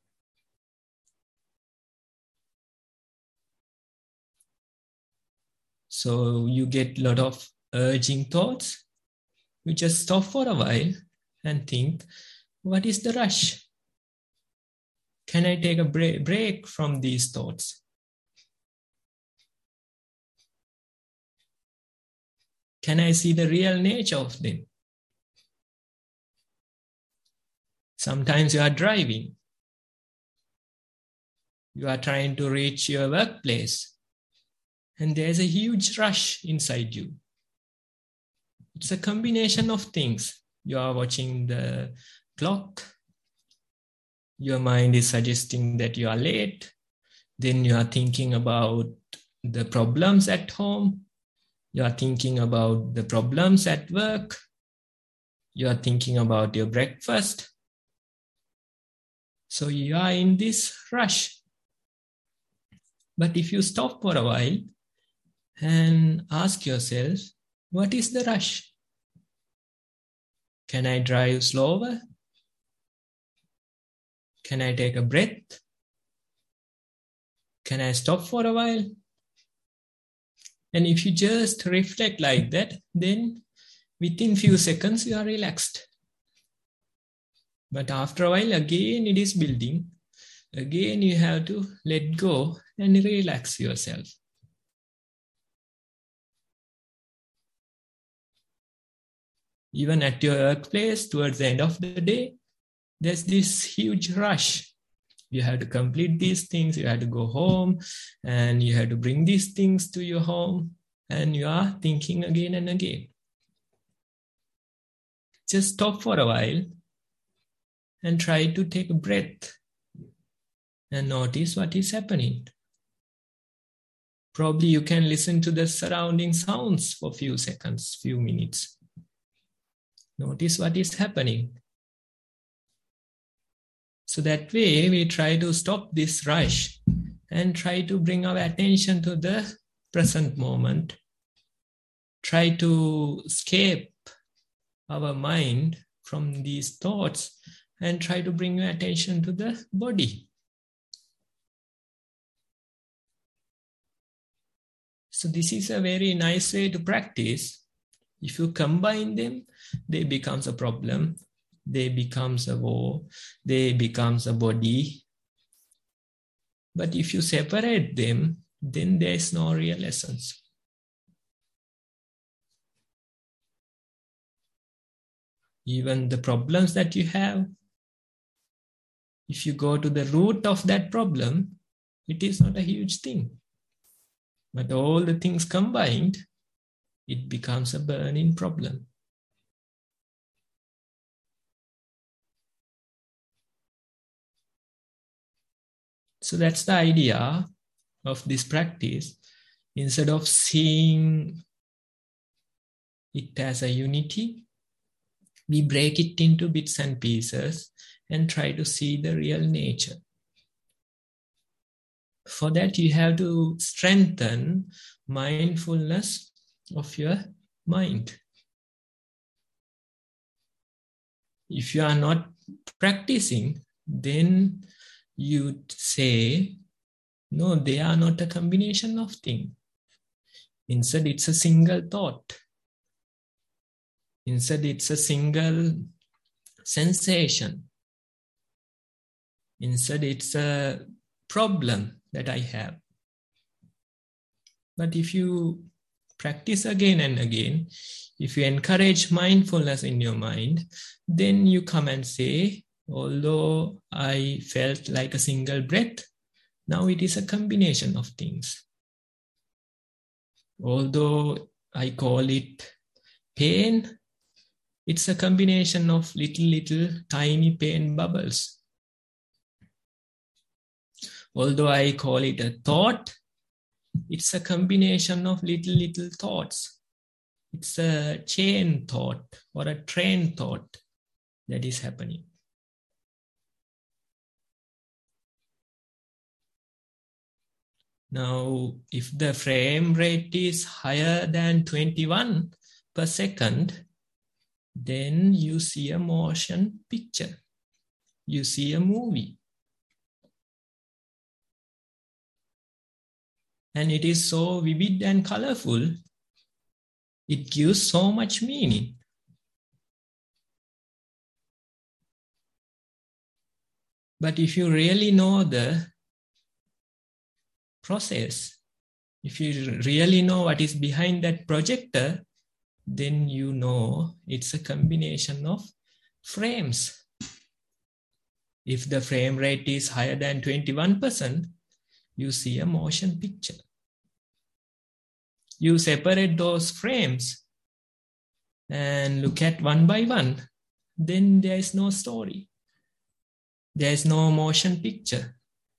So you get a lot of urging thoughts. You just stop for a while and think, what is the rush? Can I take a break from these thoughts? Can I see the real nature of them? Sometimes you are driving. You are trying to reach your workplace, and there's a huge rush inside you. It's a combination of things. You are watching the clock. Your mind is suggesting that you are late. Then you are thinking about the problems at home. You are thinking about the problems at work. You are thinking about your breakfast. So you are in this rush. But if you stop for a while and ask yourself, what is the rush? Can I drive slower? Can I take a breath? Can I stop for a while? And if you just reflect like that, then within few seconds you are relaxed. But after a while, again it is building. Again you have to let go and relax yourself. Even at your workplace, towards the end of the day, there's this huge rush. You have to complete these things, you have to go home, and you have to bring these things to your home, and you are thinking again and again. Just stop for a while and try to take a breath and notice what is happening. Probably you can listen to the surrounding sounds for a few seconds, few minutes. Notice what is happening. So that way we try to stop this rush and try to bring our attention to the present moment. Try to escape our mind from these thoughts and try to bring your attention to the body. So this is a very nice way to practice. If you combine them, they become a problem. They become a war. They become a body. But if you separate them, then there is no real essence. Even the problems that you have, if you go to the root of that problem, it is not a huge thing. But all the things combined, it becomes a burning problem. So that's the idea of this practice. Instead of seeing it as a unity, we break it into bits and pieces and try to see the real nature. For that, you have to strengthen mindfulness of your mind. If you are not practicing, then you say, no, they are not a combination of things. Instead, it's a single thought. Instead, it's a single sensation. Instead, it's a problem that I have. But if you practice again and again, if you encourage mindfulness in your mind, then you come and say, although I felt like a single breath, now it is a combination of things. Although I call it pain, it's a combination of little, little tiny pain bubbles. Although I call it a thought, it's a combination of little, little thoughts. It's a chain thought or a train thought that is happening. Now, if the frame rate is higher than twenty-one per second, then you see a motion picture. You see a movie. And it is so vivid and colorful. It gives so much meaning. But if you really know the process, if you really know what is behind that projector, then you know it's a combination of frames. If the frame rate is higher than twenty-one percent, you see a motion picture. You separate those frames and look at one by one, then there is no story. There is no motion picture.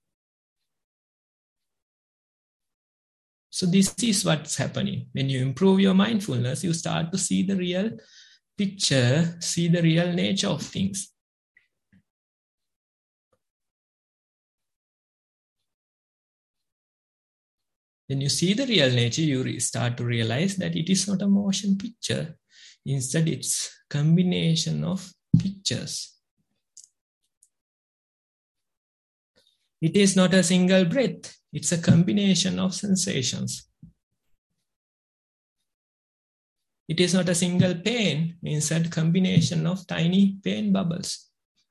So this is what's happening. When you improve your mindfulness, you start to see the real picture, see the real nature of things. When you see the real nature, you start to realize that it is not a motion picture. Instead, it's a combination of pictures. It is not a single breath. It's a combination of sensations. It is not a single pain. Instead, a combination of tiny pain bubbles.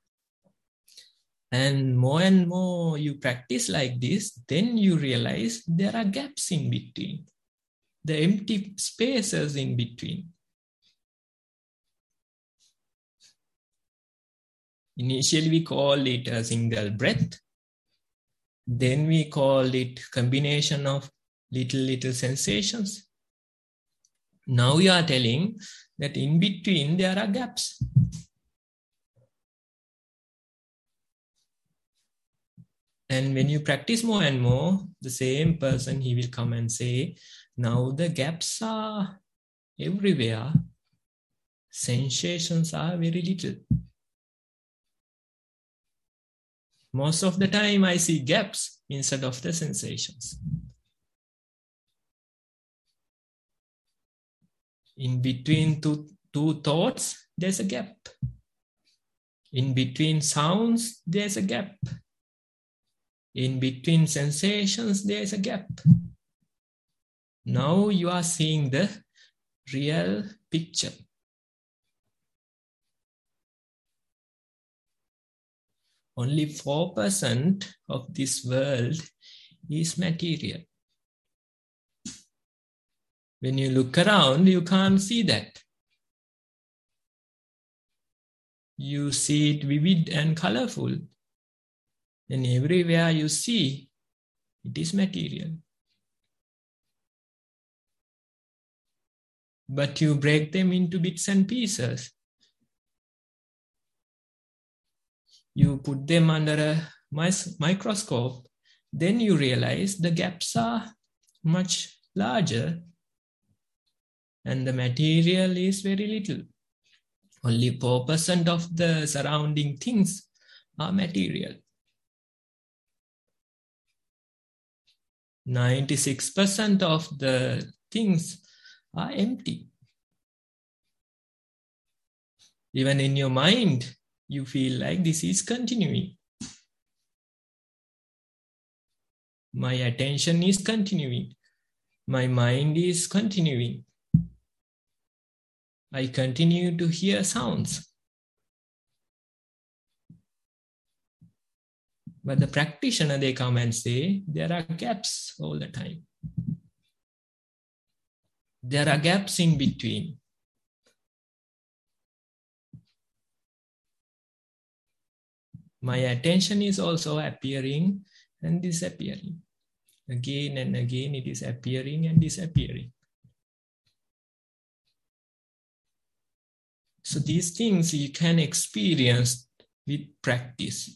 And more and more you practice like this, then you realize there are gaps in between, the empty spaces in between. Initially, we call it a single breath. Then we call it combination of little, little sensations. Now you are telling that in between there are gaps. And when you practice more and more, the same person, he will come and say, now the gaps are everywhere. Sensations are very little. Most of the time I see gaps instead of the sensations. In between two, two thoughts, there's a gap. In between sounds, there's a gap. In between sensations, there's a gap. Now you are seeing the real picture. Only four percent of this world is material. When you look around, you can't see that. You see it vivid and colorful. And everywhere you see, it is material. But you break them into bits and pieces. You put them under a microscope, then you realize the gaps are much larger and the material is very little. Only four percent of the surrounding things are material. ninety-six percent of the things are empty. Even in your mind, you feel like this is continuing. My attention is continuing. My mind is continuing. I continue to hear sounds. But the practitioner, they come and say, there are gaps all the time. There are gaps in between. My attention is also appearing and disappearing. Again and again it is appearing and disappearing. So these things you can experience with practice.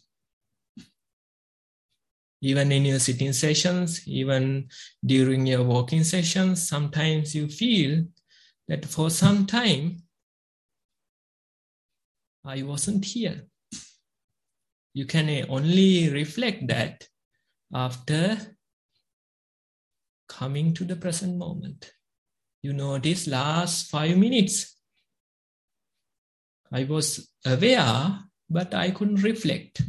Even in your sitting sessions, even during your walking sessions, sometimes you feel that for some time, I wasn't here. You can only reflect that after coming to the present moment. You notice last five minutes, I was aware, but I couldn't reflect.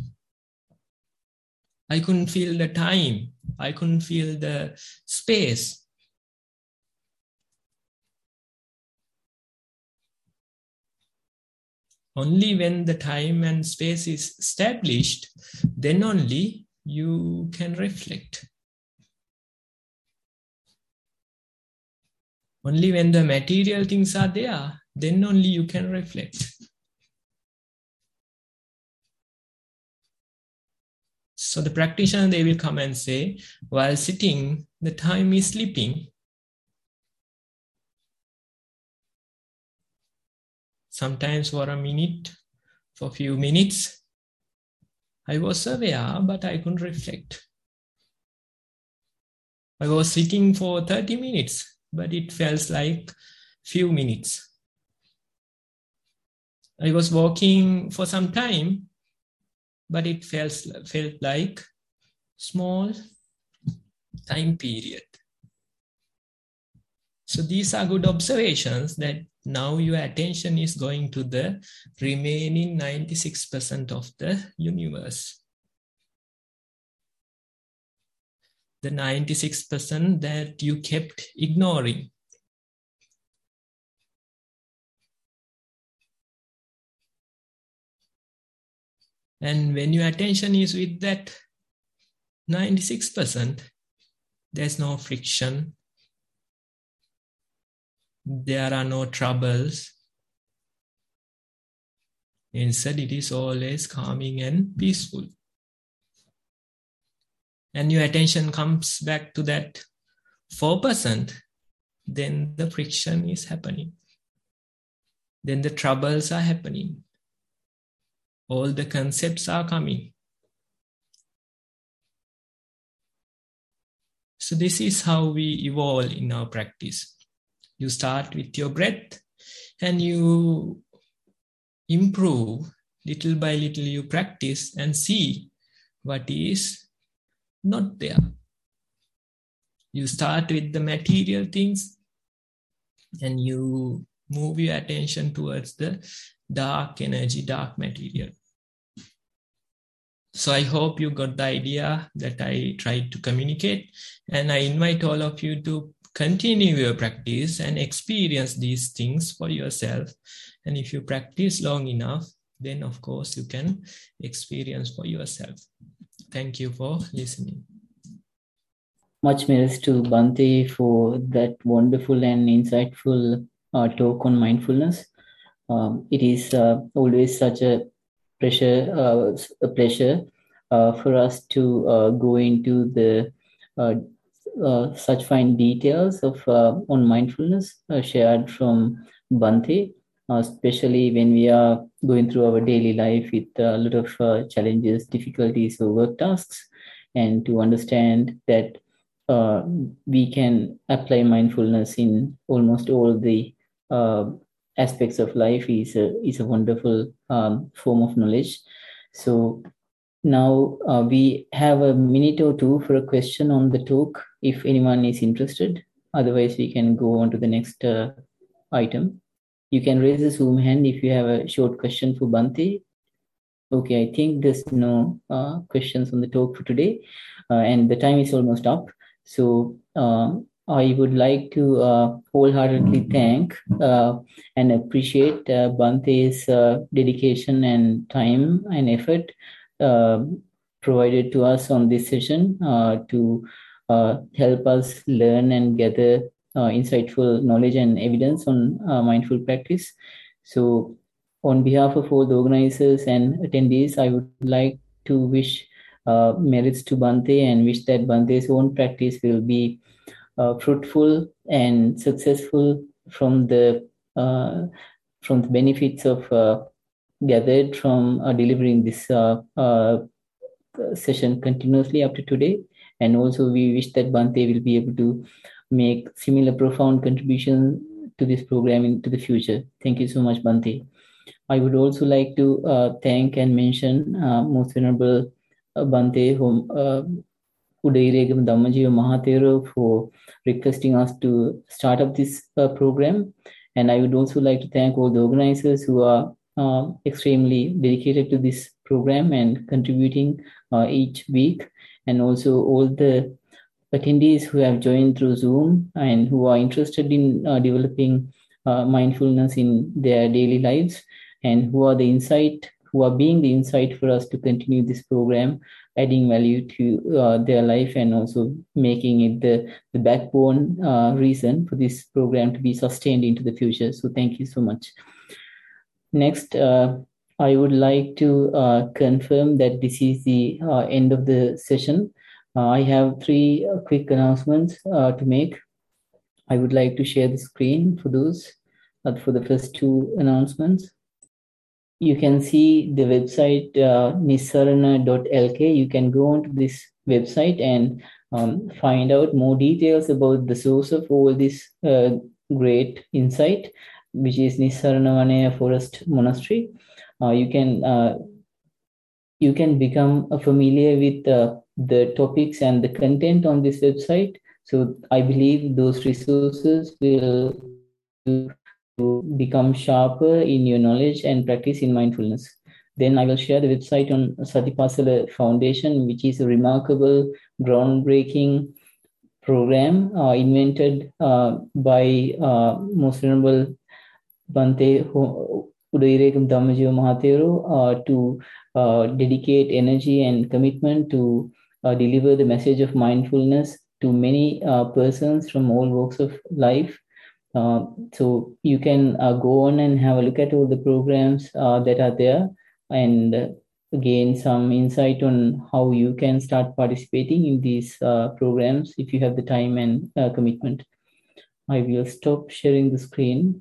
I couldn't feel the time. I couldn't feel the space. Only when the time and space is established, then only you can reflect. Only when the material things are there, then only you can reflect. So the practitioner, they will come and say, while sitting, the time is slipping. Sometimes for a minute, for a few minutes, I was aware, but I couldn't reflect. I was sitting for thirty minutes, but it felt like few minutes. I was walking for some time, but it felt, felt like small time period. So these are good observations that now your attention is going to the remaining ninety-six percent of the universe. The ninety-six percent that you kept ignoring. And when your attention is with that ninety-six percent, there's no friction. There are no troubles. Instead, it is always calming and peaceful. And your attention comes back to that four percent, then the friction is happening. Then the troubles are happening. All the concepts are coming. So this is how we evolve in our practice. You start with your breath and you improve little by little, you practice and see what is not there. You start with the material things and you move your attention towards the dark energy, dark material. So I hope you got the idea that I tried to communicate, and I invite all of you to continue your practice and experience these things for yourself. And if you practice long enough, then of course you can experience for yourself. Thank you for listening. Much merits to Bhante for that wonderful and insightful uh, talk on mindfulness. Um, it is uh, always such a pleasure, uh, a pleasure uh, for us to uh, go into the uh, uh, such fine details of uh, on mindfulness uh, shared from Bhante, uh, especially when we are going through our daily life with a lot of uh, challenges, difficulties, or work tasks, and to understand that uh, we can apply mindfulness in almost all the uh, aspects of life is a, is a wonderful um, form of knowledge. So now uh, we have a minute or two for a question on the talk, if anyone is interested. Otherwise, we can go on to the next uh, item. You can raise a Zoom hand if you have a short question for Bhante. Okay, I think there's no uh, questions on the talk for today, uh, and the time is almost up. So uh, I would like to uh, wholeheartedly thank uh, and appreciate uh, Bhante's uh, dedication and time and effort uh, provided to us on this session uh, to uh, help us learn and gather uh, insightful knowledge and evidence on uh, mindful practice. So on behalf of all the organizers and attendees, I would like to wish uh, merits to Bhante and wish that Bhante's own practice will be uh, fruitful and successful from the uh, from the benefits of uh, gathered from uh, delivering this uh, uh, session continuously up to today. And also we wish that Bhante will be able to make similar profound contribution to this program into the future. Thank you so much, Bhante. I would also like to uh, thank and mention uh, Most Venerable uh, Bhante whom, uh, Udairegam Dhammajiva Mahathero for requesting us to start up this uh, program. And I would also like to thank all the organizers who are uh, extremely dedicated to this program and contributing uh, each week, and also all the attendees who have joined through Zoom and who are interested in uh, developing uh, mindfulness in their daily lives, and who are the insight, who are being the insight for us to continue this program, adding value to uh, their life and also making it the, the backbone uh, reason for this program to be sustained into the future. So thank you so much. Next, uh, I would like to uh, confirm that this is the uh, end of the session. Uh, I have three uh, quick announcements uh, to make. I would like to share the screen for those, uh, for the first two announcements. You can see the website uh, nissarana dot L K. You can go onto this website and um, find out more details about the source of all this uh, great insight, which is Nissarana Vanaya Forest Monastery. Uh, you can uh, you can become familiar with uh, the topics and the content on this website. So I believe those resources will become sharper in your knowledge and practice in mindfulness. Then I will share the website on Satipasala Foundation, which is a remarkable, groundbreaking program uh, invented uh, by uh, Most Venerable Bhante Udairegam Dhammajiva Mahathero uh, to uh, dedicate energy and commitment to uh, deliver the message of mindfulness to many uh, persons from all walks of life. Uh, so you can uh, go on and have a look at all the programs uh, that are there and uh, gain some insight on how you can start participating in these uh, programs if you have the time and uh, commitment. I will stop sharing the screen.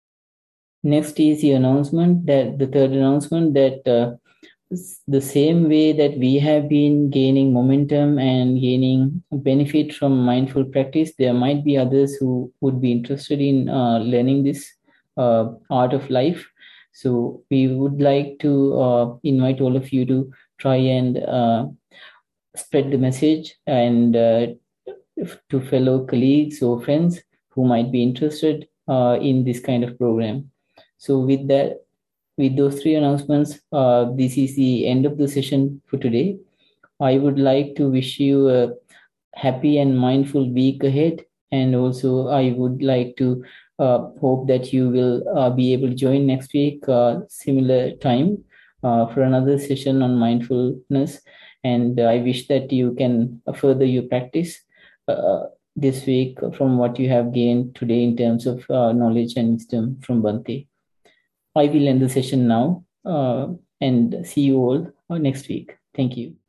Next is the announcement, that the third announcement, that uh, the same way that we have been gaining momentum and gaining benefit from mindful practice, there might be others who would be interested in uh, learning this uh, art of life. So we would like to uh, invite all of you to try and uh, spread the message and uh, to fellow colleagues or friends who might be interested uh, in this kind of program. So with that, with those three announcements, uh, this is the end of the session for today. I would like to wish you a happy and mindful week ahead. And also I would like to uh, hope that you will uh, be able to join next week, uh, similar time, uh, for another session on mindfulness. And I wish that you can further your practice uh, this week from what you have gained today in terms of uh, knowledge and wisdom from Bhante. I will end the session now uh, and see you all next week. Thank you.